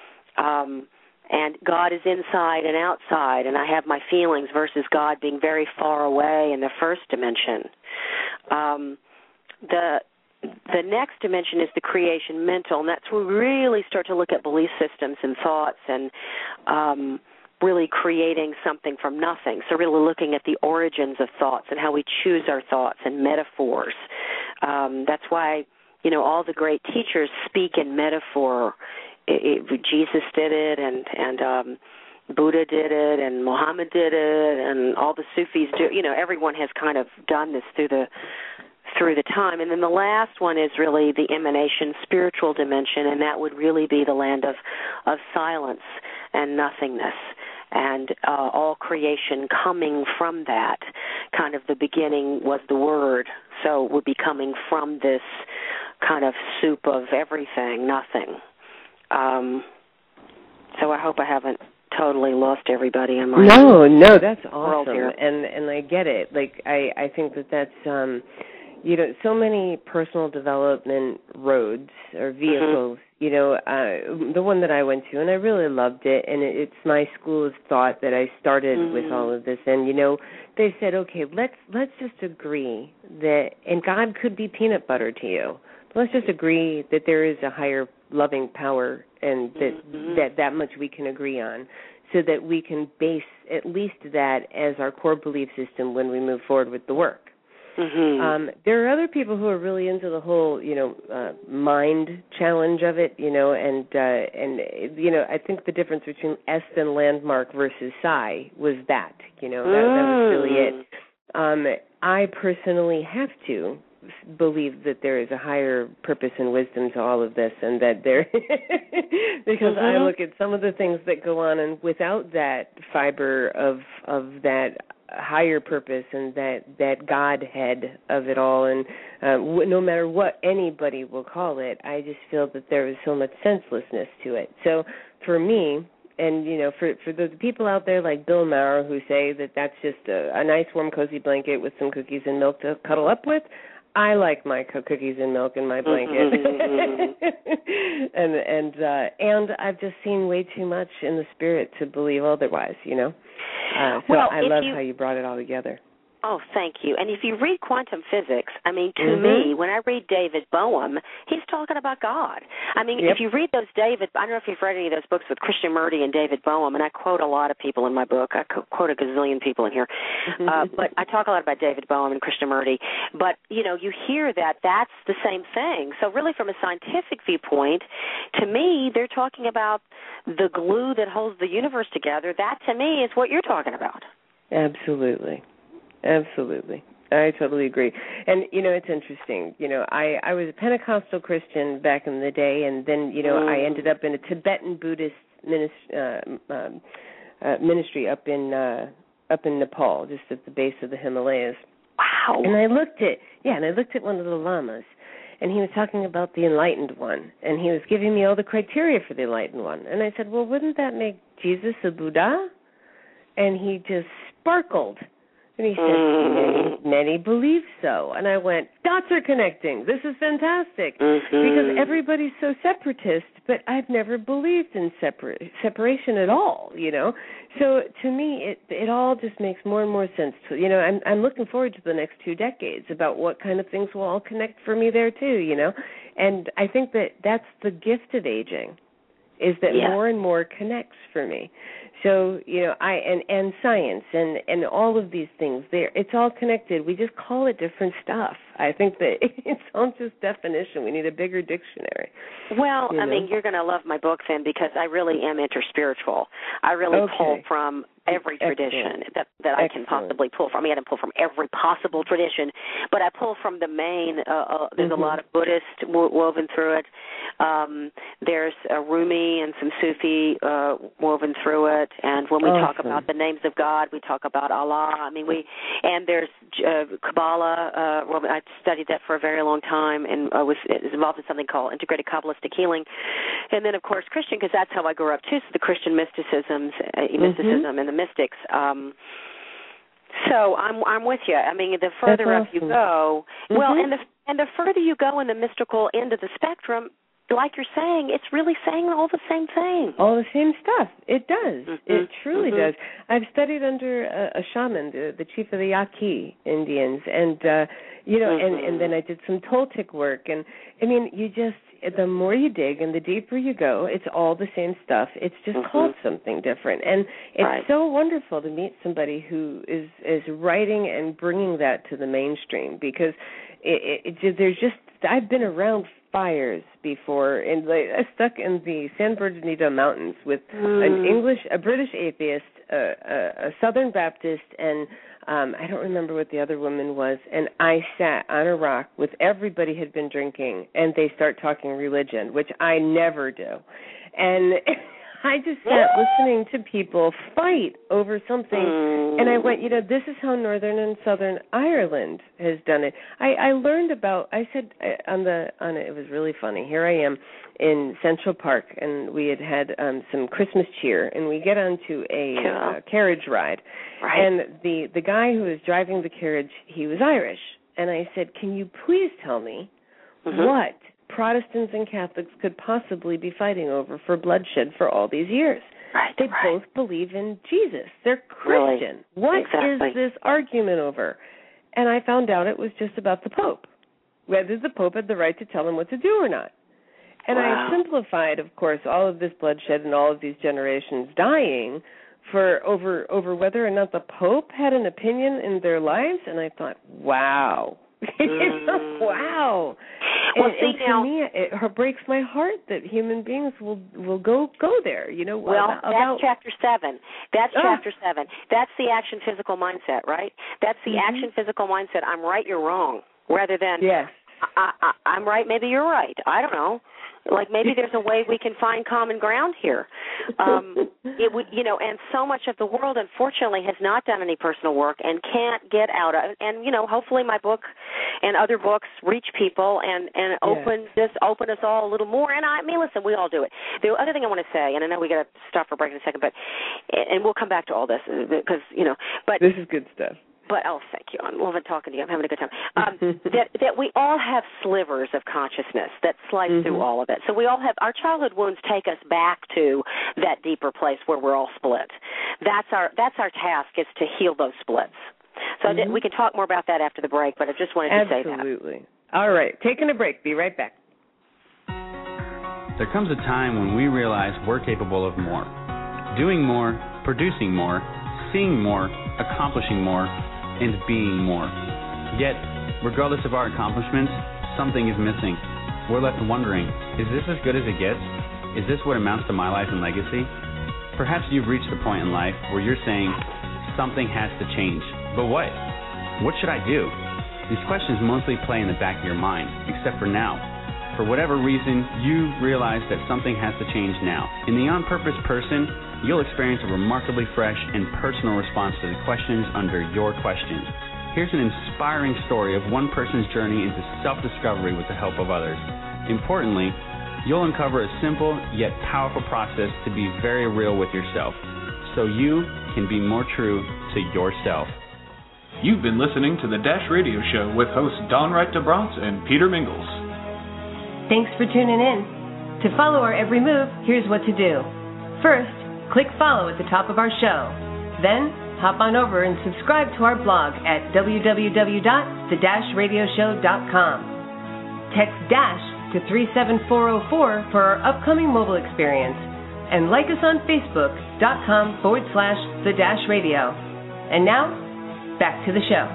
Um And God is inside and outside, and I have my feelings versus God being very far away in the first dimension. Um, the the next dimension is the creation mental, and that's where we really start to look at belief systems and thoughts and um, really creating something from nothing. So really looking at the origins of thoughts and how we choose our thoughts and metaphors. Um, that's why, you know, all the great teachers speak in metaphor. It, it, Jesus did it, and and um, Buddha did it, and Muhammad did it, and all the Sufis do. You know, everyone has kind of done this through the through the time. And then the last one is really the emanation spiritual dimension, and that would really be the land of of silence and nothingness, and uh, all creation coming from that. Kind of the beginning was the Word, so it would be coming from this kind of soup of everything, nothing. Um, so I hope I haven't totally lost everybody in my
no, no, that's
world
awesome,
here.
and and I get it. Like I, I think that that's um, you know, so many personal development roads or vehicles. Mm-hmm. You know, uh, the one that I went to, and I really loved it, and it, it's my school of thought that I started mm-hmm. with all of this. And you know, they said, okay, let's let's just agree that, and God could be peanut butter to you. Let's just agree that there is a higher loving power, and that mm-hmm. that, that much we can agree on, so that we can base at least that as our core belief system when we move forward with the work. Mm-hmm. Um, there are other people who are really into the whole, you know, uh, mind challenge of it, you know, and, uh, and you know, I think the difference between Est and Landmark versus Psi was that, you know, that, mm. that was really it. Um, I personally have to believe that there is a higher purpose and wisdom to all of this, and that there, because mm-hmm. I look at some of the things that go on, and without that fiber of of that higher purpose and that, that Godhead of it all, and uh, w- no matter what anybody will call it, I just feel that there is so much senselessness to it. So for me, and, you know, for for the people out there like Bill Maher who say that that's just a, a nice, warm, cozy blanket with some cookies and milk to cuddle up with, I like my co- cookies and milk in my blanket. and and uh, and I've just seen way too much in the spirit to believe otherwise, you know. Uh, so
well,
I love
you...
how you brought it all together.
Oh, thank you. And if you read quantum physics, I mean, to
mm-hmm.
me, when I read David Bohm, he's talking about God. I mean,
yep.
if you read those David, I don't know if you've read any of those books with Krishnamurti and David Bohm, and I quote a lot of people in my book. I quote a gazillion people in here. uh, but I talk a lot about David Bohm and Krishnamurti. But, you know, you hear that that's the same thing. So really from a scientific viewpoint, to me, they're talking about the glue that holds the universe together. That, to me, is what you're talking about.
Absolutely. Absolutely. I totally agree. And, you know, it's interesting. You know, I, I was a Pentecostal Christian back in the day, and then, you know, mm. I ended up in a Tibetan Buddhist ministry, uh, um, uh, ministry up in uh, up in Nepal, just at the base of the Himalayas.
Wow.
And I looked at, yeah, and I looked at one of the lamas, and he was talking about the enlightened one, and he was giving me all the criteria for the enlightened one. And I said, well, wouldn't that make Jesus a Buddha? And he just sparkled. And he said, many, many believe so. And I went, dots are connecting. This is fantastic.
Mm-hmm.
Because everybody's so separatist, but I've never believed in separa- separation at all, you know. So to me, it it all just makes more and more sense. To, you know, I'm, I'm looking forward to the next two decades about what kind of things will all connect for me there too, you know. And I think that that's the gift of aging, is that
yeah.
more and more connects for me. So, you know, I and, and science and, and all of these things, there it's all connected. We just call it different stuff. I think that it's all just definition. We need a bigger dictionary.
Well,
you know?
I mean, you're going to love my book then, because I really am interspiritual. I really
okay.
pull from every tradition
Excellent.
that, that I
Excellent.
can possibly pull from. I mean, I don't pull from every possible tradition, but I pull from the main. Uh, uh, there's
mm-hmm.
a lot of Buddhist wo- woven through it. Um, there's a Rumi and some Sufi uh, woven through it. And when we
awesome.
talk about the names of God, we talk about Allah. I mean, we and there's uh, Kabbalah. Uh, well, I studied that for a very long time, and I was, was involved in something called integrated Kabbalistic healing. And then, of course, Christian, because that's how I grew up too. So the Christian mysticisms, uh, mm-hmm. mysticism, and the mystics. Um, so I'm I'm with you. I mean, the further
that's
up
awesome.
you go,
mm-hmm.
well, and the and the further you go in the mystical end of the spectrum, like you're saying, it's really saying all the same thing.
All the same stuff. It does.
Mm-hmm.
It truly
mm-hmm.
does. I've studied under a, a shaman, the, the chief of the Yaqui Indians, and uh, you know,
mm-hmm.
and, and then I did some Toltec work, and I mean, you just the more you dig and the deeper you go, it's all the same stuff. It's just
mm-hmm.
called something different, and it's
right.
so wonderful to meet somebody who is is writing and bringing that to the mainstream, because it, it, it, there's just I've been around fires before, and like, I stuck in the San Bernardino Mountains with mm. an English, a British atheist, a, a, a Southern Baptist, and um, I don't remember what the other woman was. And I sat on a rock with everybody had been drinking, and they start talking religion, which I never do, and I just sat listening to people fight over something,
mm.
and I went, you know, this is how Northern and Southern Ireland has done it. I, I learned about, I said on the, on it, it was really funny. Here I am in Central Park, and we had had um, some Christmas cheer, and we get onto a
yeah.
uh, carriage ride,
right.
and the, the guy who was driving the carriage, he was Irish, and I said, can you please tell me mm-hmm. what Protestants and Catholics could possibly be fighting over for bloodshed for all these years?
Right,
they
right.
both believe in Jesus. They're Christian.
Really?
What
exactly.
is this argument over? And I found out it was just about the Pope, whether the Pope had the right to tell them what to do or not. And
wow.
I simplified, of course, all of this bloodshed and all of these generations dying for over over whether or not the Pope had an opinion in their lives. And I thought, wow.
Mm.
wow.
Well,
and,
see,
and to
now,
me, it breaks my heart that human beings will will go go there. You know,
well,
about,
that's
about,
chapter seven. That's
oh.
chapter seven. That's the action physical mindset, right? That's the
mm-hmm.
action physical mindset. I'm right, you're wrong. rather than,
yes.
I, I, I'm right, maybe you're right. I don't know. Like maybe there's a way we can find common ground here. Um, it would, you know, and so much of the world, unfortunately, has not done any personal work and can't get out of. And you know, hopefully, my book and other books reach people and and open
yes.
this, open us all a little more. And I, I mean, listen, we all do it. The other thing I want to say, and I know we got to stop for a break in a second, but and we'll come back to all this because you know, but
this is good stuff.
But, oh, thank you. I'm loving talking to you. I'm having a good time. Um, that, that we all have slivers of consciousness that slice mm-hmm. through all of it. So we all have, our childhood wounds take us back to that deeper place where we're all split. That's our that's our task, is to heal those splits. So mm-hmm. we can talk more about that after the break, but I just wanted to
Absolutely.
say that.
Absolutely. All right. Taking a break. Be right back.
There comes a time when we realize we're capable of more. Doing more, producing more, seeing more, accomplishing more, and being more. Yet, regardless of our accomplishments, something is missing. We're left wondering, is this as good as it gets? Is this what amounts to my life and legacy? Perhaps you've reached the point in life where you're saying, something has to change. But what? What should I do? These questions mostly play in the back of your mind, except for now. For whatever reason, you realize that something has to change now. In the On Purpose person, you'll experience a remarkably fresh and personal response to the questions under your questions. Here's an inspiring story of one person's journey into self-discovery with the help of others. Importantly, you'll uncover a simple yet powerful process to be very real with yourself, so you can be more true to yourself.
You've been listening to the Dash Radio Show with hosts Don Wright DeBronce and Peter Mingles.
Thanks for tuning in. To follow our every move, here's what to do. First, click follow at the top of our show. Then, hop on over and subscribe to our blog at w w w dot the dash radio show dot com. Text DASH to three seven four zero four for our upcoming mobile experience. And like us on Facebook.com forward slash the dash radio. And now, back to the show.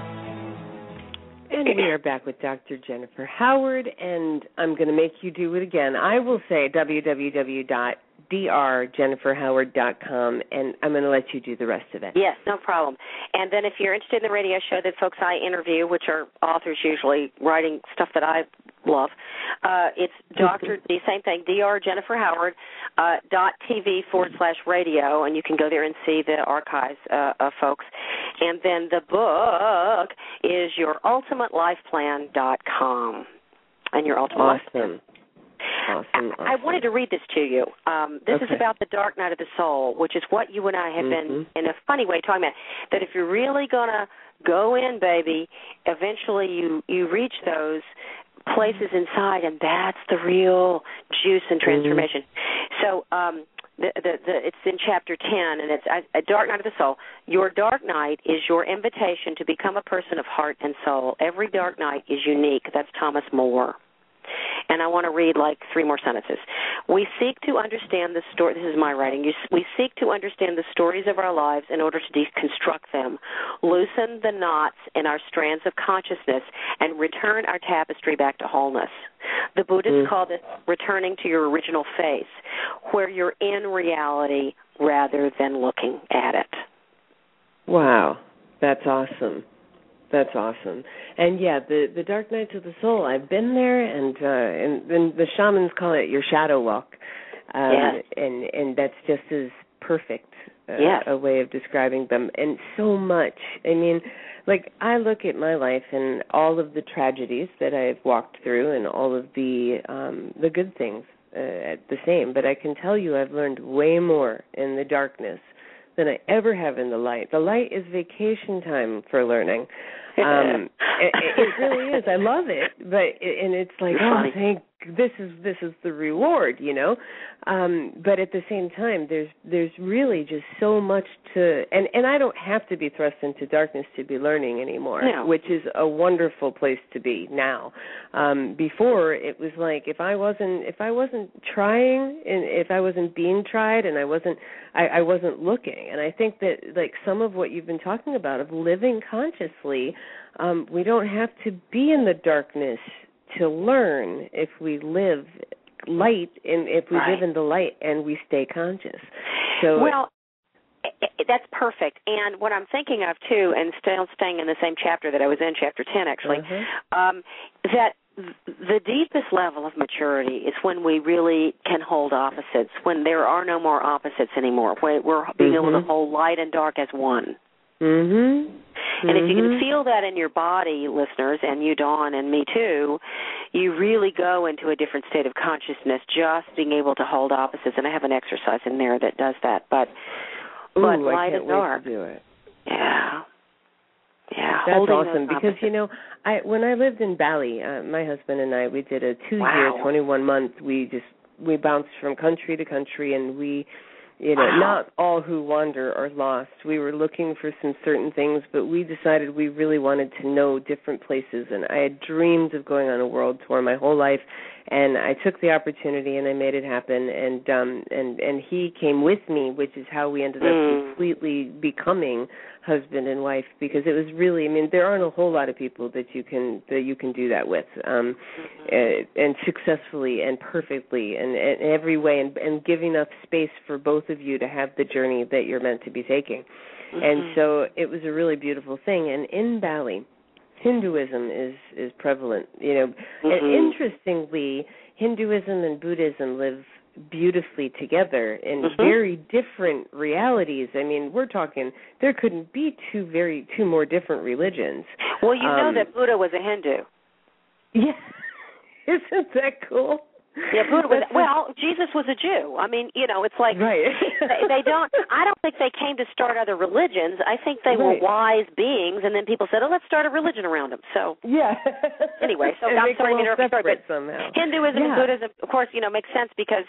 And we are back with Doctor Jennifer Howard, and I'm going to make you do it again. I will say w w w dot d r jennifer howard dot com, and I'm going to let you do the rest of it.
Yes, no problem. And then if you're interested in the radio show that folks I interview, which are authors usually writing stuff that I love, uh, it's Doctor the same thing, Dr Jennifer Howard uh, dot TV forward slash radio, and you can go there and see the archives uh, of folks. And then the book is your ultimate life plan dot com. And your ultimate
awesome.
life plan.
Awesome, awesome.
I wanted to read this to you. Um, this
okay.
is about the dark night of the soul, which is what you and I have
mm-hmm.
been, in a funny way, talking about. That if you're really going to go in, baby, eventually you, you reach those places inside, and that's the real juice and transformation. Mm-hmm. So um, the, the, the, it's in Chapter ten, and it's a, a Dark Night of the Soul. Your dark night is your invitation to become a person of heart and soul. Every dark night is unique. That's Thomas More. And I want to read like three more sentences. We seek to understand the story. This is my writing. You, we seek to understand the stories of our lives in order to deconstruct them, loosen the knots in our strands of consciousness, and return our tapestry back to wholeness. The Buddhists mm. call this returning to your original face, where you're in reality rather than looking at it.
Wow, that's awesome. That's awesome. And, yeah, the, the Dark Nights of the Soul, I've been there, and uh, and, and the shamans call it your shadow walk. Um,
yes.
And, and that's just as perfect uh,
yes.
a way of describing them. And so much. I mean, like, I look at my life and all of the tragedies that I've walked through and all of the um, the good things uh, the same. But I can tell you I've learned way more in the darkness than I ever have in the light. The light is vacation time for learning. Um, it, it really is. I love it, but it, and it's like, oh, thank this is this is the reward, you know. Um, but at the same time, there's there's really just so much to, and, and I don't have to be thrust into darkness to be learning anymore,
no.
which is a wonderful place to be now. Um, before it was like if I wasn't if I wasn't trying and if I wasn't being tried and I wasn't I, I wasn't looking, and I think that like some of what you've been talking about of living consciously, um, we don't have to be in the darkness to learn if we live light and if we
right.
live in the light and we stay conscious. So
well, that's perfect. And what I'm thinking of, too, and still staying in the same chapter that I was in, chapter ten, actually, uh-huh. um, that the deepest level of maturity is when we really can hold opposites, when there are no more opposites anymore, when we're being mm-hmm. able to hold light and dark as one.
Mm-hmm.
And mm-hmm. if you can feel that in your body, listeners, and you, Dawn, and me too, you really go into a different state of consciousness, just being able to hold opposites. And I have an exercise in there that does that. But,
Ooh,
but
I
light
can't
and dark.
Wait to do it.
Yeah. Yeah,
that's
holding
awesome because you know, I when I lived in Bali, uh, my husband and I, we did a two-year,
wow.
twenty-one month. We just we bounced from country to country, and we, you know,
wow.
not all who wander are lost. We were looking for some certain things, but we decided we really wanted to know different places. And I had dreamed of going on a world tour my whole life, and I took the opportunity and I made it happen. And um, and and he came with me, which is how we ended up
mm.
completely becoming husband and wife, because it was really, I mean, there aren't a whole lot of people that you can that you can do that with, um, mm-hmm. uh, and successfully and perfectly and in every way, and, and give enough space for both of you to have the journey that you're meant to be taking. Mm-hmm. And so it was a really beautiful thing. And in Bali, Hinduism is, is prevalent, you know, mm-hmm. and interestingly, Hinduism and Buddhism live beautifully together in mm-hmm. very different realities. I mean, we're talking, there couldn't be two very, two more different religions.
Well, you
um,
know that Buddha was a Hindu.
Yeah. Isn't that cool?
Yeah, Buddha was, well, Jesus was a Jew. I mean, you know, it's like,
right.
they, they don't, I don't think they came to start other religions. I think they right. were wise beings, and then people said, oh, let's start a religion around them. So,
yeah.
Anyway, so I'm sorry to interrupt, sorry, but
somehow.
Hinduism
yeah.
and Buddhism, of course, you know, makes sense because,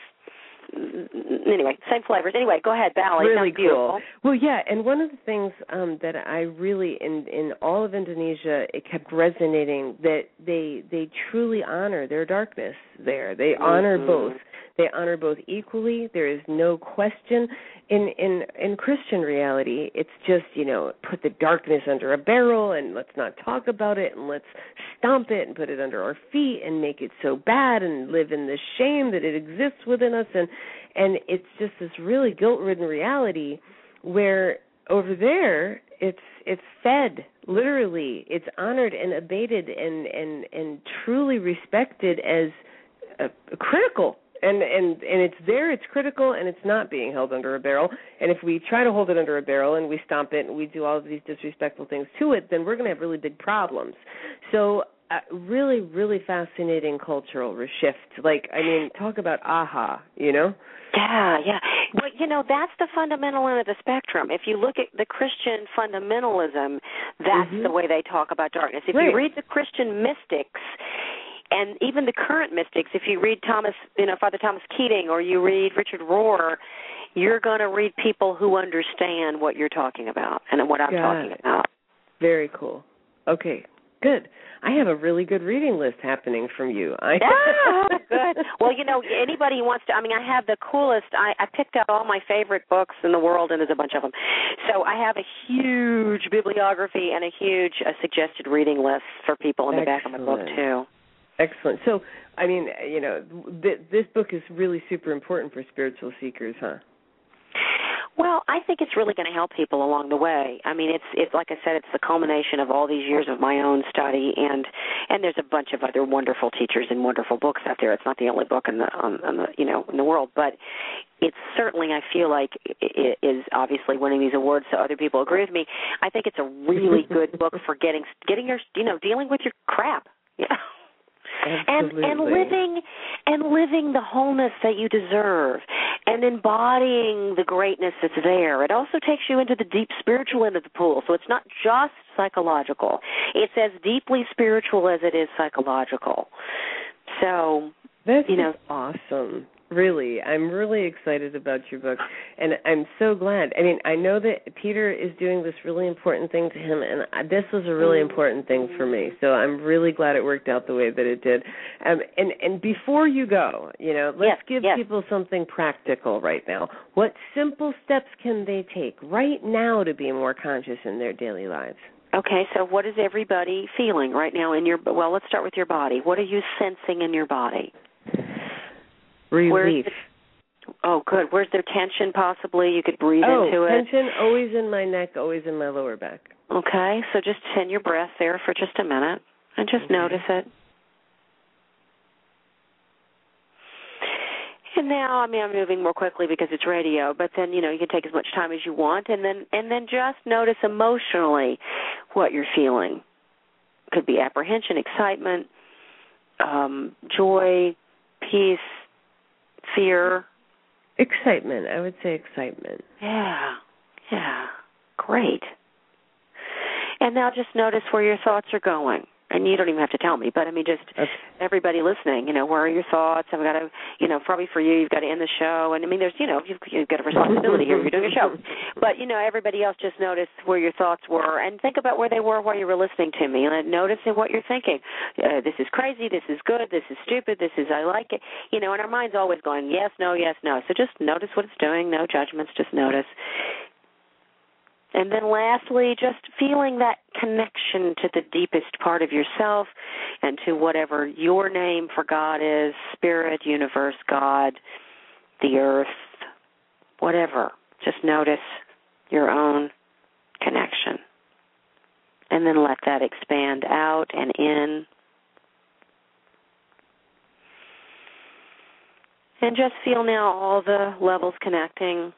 anyway, same flavors. Anyway, go ahead, Bali.
Really
Sounds beautiful.
Cool. Well, yeah, and one of the things um, that I really, in, in all of Indonesia, it kept resonating that they they truly honor their darkness there. They mm-hmm. honor both. They honor both equally. There is no question. In, in in Christian reality, it's just, you know, put the darkness under a barrel and let's not talk about it and let's stomp it and put it under our feet and make it so bad and live in the shame that it exists within us. And, and it's just this really guilt-ridden reality where over there it's it's fed, literally. It's honored and abated and, and, and truly respected as a, a critical. And, and and it's there, it's critical, and it's not being held under a barrel. And if we try to hold it under a barrel and we stomp it and we do all of these disrespectful things to it, then we're going to have really big problems. So uh, really, really fascinating cultural shift. Like, I mean, talk about aha, you know?
Yeah, yeah. But, you know, that's the fundamental end of the spectrum. If you look at the Christian fundamentalism, that's mm-hmm. the way they talk about darkness. If right. you read the Christian mystics, and even the current mystics, if you read Thomas, you know, Father Thomas Keating, or you read Richard Rohr, you're going to read people who understand what you're talking about and what I'm
Got
talking
it.
about.
Very cool. Okay, good. I have a really good reading list happening from you. I
ah, good. Well, you know, anybody who wants to, I mean, I have the coolest, I, I picked out all my favorite books in the world, and there's a bunch of them. So I have a huge bibliography and a huge uh, suggested reading list for people in the
Excellent.
back of my book, too.
Excellent. So, I mean, you know, th- this book is really super important for spiritual seekers, huh?
Well, I think it's really going to help people along the way. I mean, it's it's like I said, it's the culmination of all these years of my own study, and and there's a bunch of other wonderful teachers and wonderful books out there. It's not the only book in the on, on the you know in the world, but it's certainly, I feel like, it is obviously winning these awards, so other people agree with me. I think it's a really good book for getting getting your you know dealing with your crap. Yeah. And and living and living the wholeness that you deserve and embodying the greatness that's there. It also takes you into the deep spiritual end of the pool. So it's not just psychological. It's as deeply spiritual as it is psychological. So,
that's
you know,
awesome. Really, I'm really excited about your book, and I'm so glad. I mean, I know that Peter is doing this really important thing to him, and this was a really important thing for me, so I'm really glad it worked out the way that it did. Um, and, and before you go, you know, let's
yes,
give
yes.
people something practical right now. What simple steps can they take right now to be more conscious in their daily lives?
Okay, so what is everybody feeling right now in your, well, let's start with your body. What are you sensing in your body?
Relief.
Oh, good. Where's there tension possibly? You could breathe
oh,
into it.
Oh, tension always in my neck, always in my lower back.
Okay, so just send your breath there for just a minute and just okay. notice it. And now, I mean, I'm moving more quickly because it's radio, but then, you know, you can take as much time as you want, and then and then just notice emotionally what you're feeling. Could be apprehension, excitement, um, joy, peace, fear.
Excitement. I would say excitement.
Yeah, yeah, great. And now just notice where your thoughts are going. And you don't even have to tell me, but I mean, just okay. everybody listening, you know, where are your thoughts? I've got to, you know, probably for you, you've got to end the show. And I mean, there's, you know, you've, you've got a responsibility here. You're doing a show. But, you know, everybody else just notice where your thoughts were and think about where they were while you were listening to me. And notice what you're thinking. Uh, this is crazy. This is good. This is stupid. This is I like it. You know, and our mind's always going, yes, no, yes, no. So just notice what it's doing. No judgments. Just notice. And then lastly, just feeling that connection to the deepest part of yourself and to whatever your name for God is, Spirit, Universe, God, the Earth, whatever. Just notice your own connection. And then let that expand out and in. And just feel now all the levels connecting.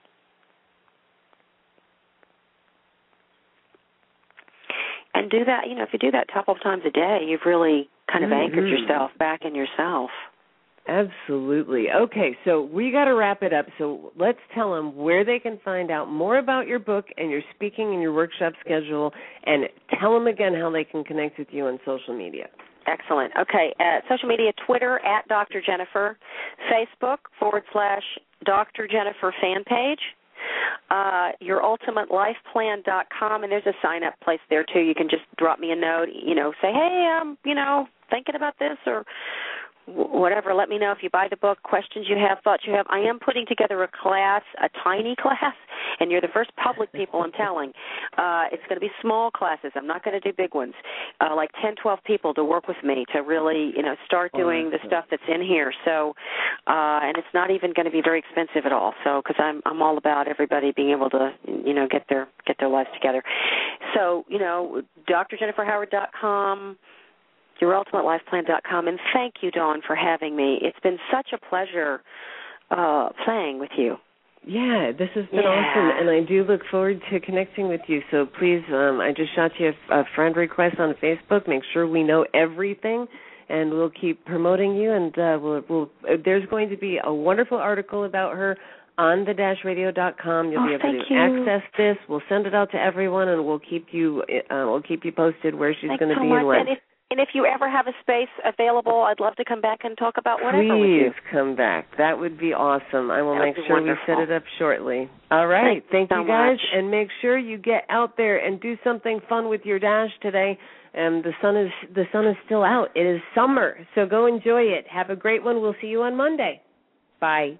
And do that, you know, if you do that a couple of times a day, you've really kind of mm-hmm. anchored yourself back in yourself.
Absolutely. Okay, so we got to wrap it up. So let's tell them where they can find out more about your book and your speaking and your workshop schedule, and tell them again how they can connect with you on social media.
Excellent. Okay, uh, social media, Twitter, at Doctor Jennifer, Facebook, forward slash Doctor Jennifer fan page. Uh, your ultimate life plan dot com, and there's a sign-up place there, too. You can just drop me a note, you know, say, hey, I'm, you know, thinking about this or whatever. Let me know if you buy the book, questions you have, thoughts you have. I am putting together a class, a tiny class, and you're the first public people I'm telling. Uh, it's going to be small classes. I'm not going to do big ones, uh, like ten, twelve people to work with me to really, you know, start doing the stuff that's in here. So, uh, and it's not even going to be very expensive at all. So, because I'm I'm all about everybody being able to, you know, get their get their lives together. So, you know, D R Jennifer Howard dot com. your ultimate life plan dot com, and thank you, Dawn, for having me. It's been such a pleasure uh, playing with you.
Yeah, this has been
yeah.
awesome, and I do look forward to connecting with you. So please, um, I just shot you a, a friend request on Facebook. Make sure we know everything, and we'll keep promoting you. And uh, we'll, we'll, there's going to be a wonderful article about her on the dash radio dot com. You'll
oh,
be able to
you.
access this. We'll send it out to everyone, and we'll keep you uh, we'll keep you posted where she's going to
so
be
much.
and when.
And if, and if you ever have a space available, I'd love to come back and talk about whatever
Please
with you.
come back. That would be awesome. I will
that
make sure
wonderful.
we set it up shortly. All right.
Thanks
Thank
so
you, guys.
much.
And make sure you get out there and do something fun with your dash today. And the sun is the sun is still out. It is summer, so go enjoy it. Have a great one. We'll see you on Monday. Bye.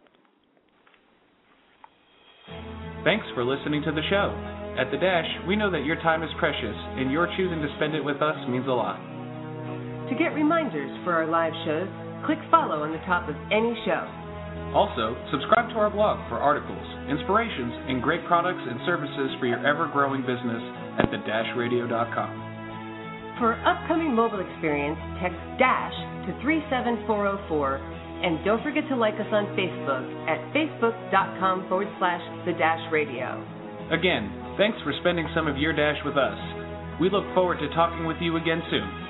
Thanks for listening to the show. At The Dash, we know that your time is precious, and your choosing to spend it with us means a lot.
To get reminders for our live shows, click follow on the top of any show.
Also, subscribe to our blog for articles, inspirations, and great products and services for your ever-growing business at the dash radio dot com.
For upcoming mobile experience, text DASH to three seven four zero four, and don't forget to like us on Facebook at facebook.com forward slash the Dash Radio.
Again, thanks for spending some of your Dash with us. We look forward to talking with you again soon.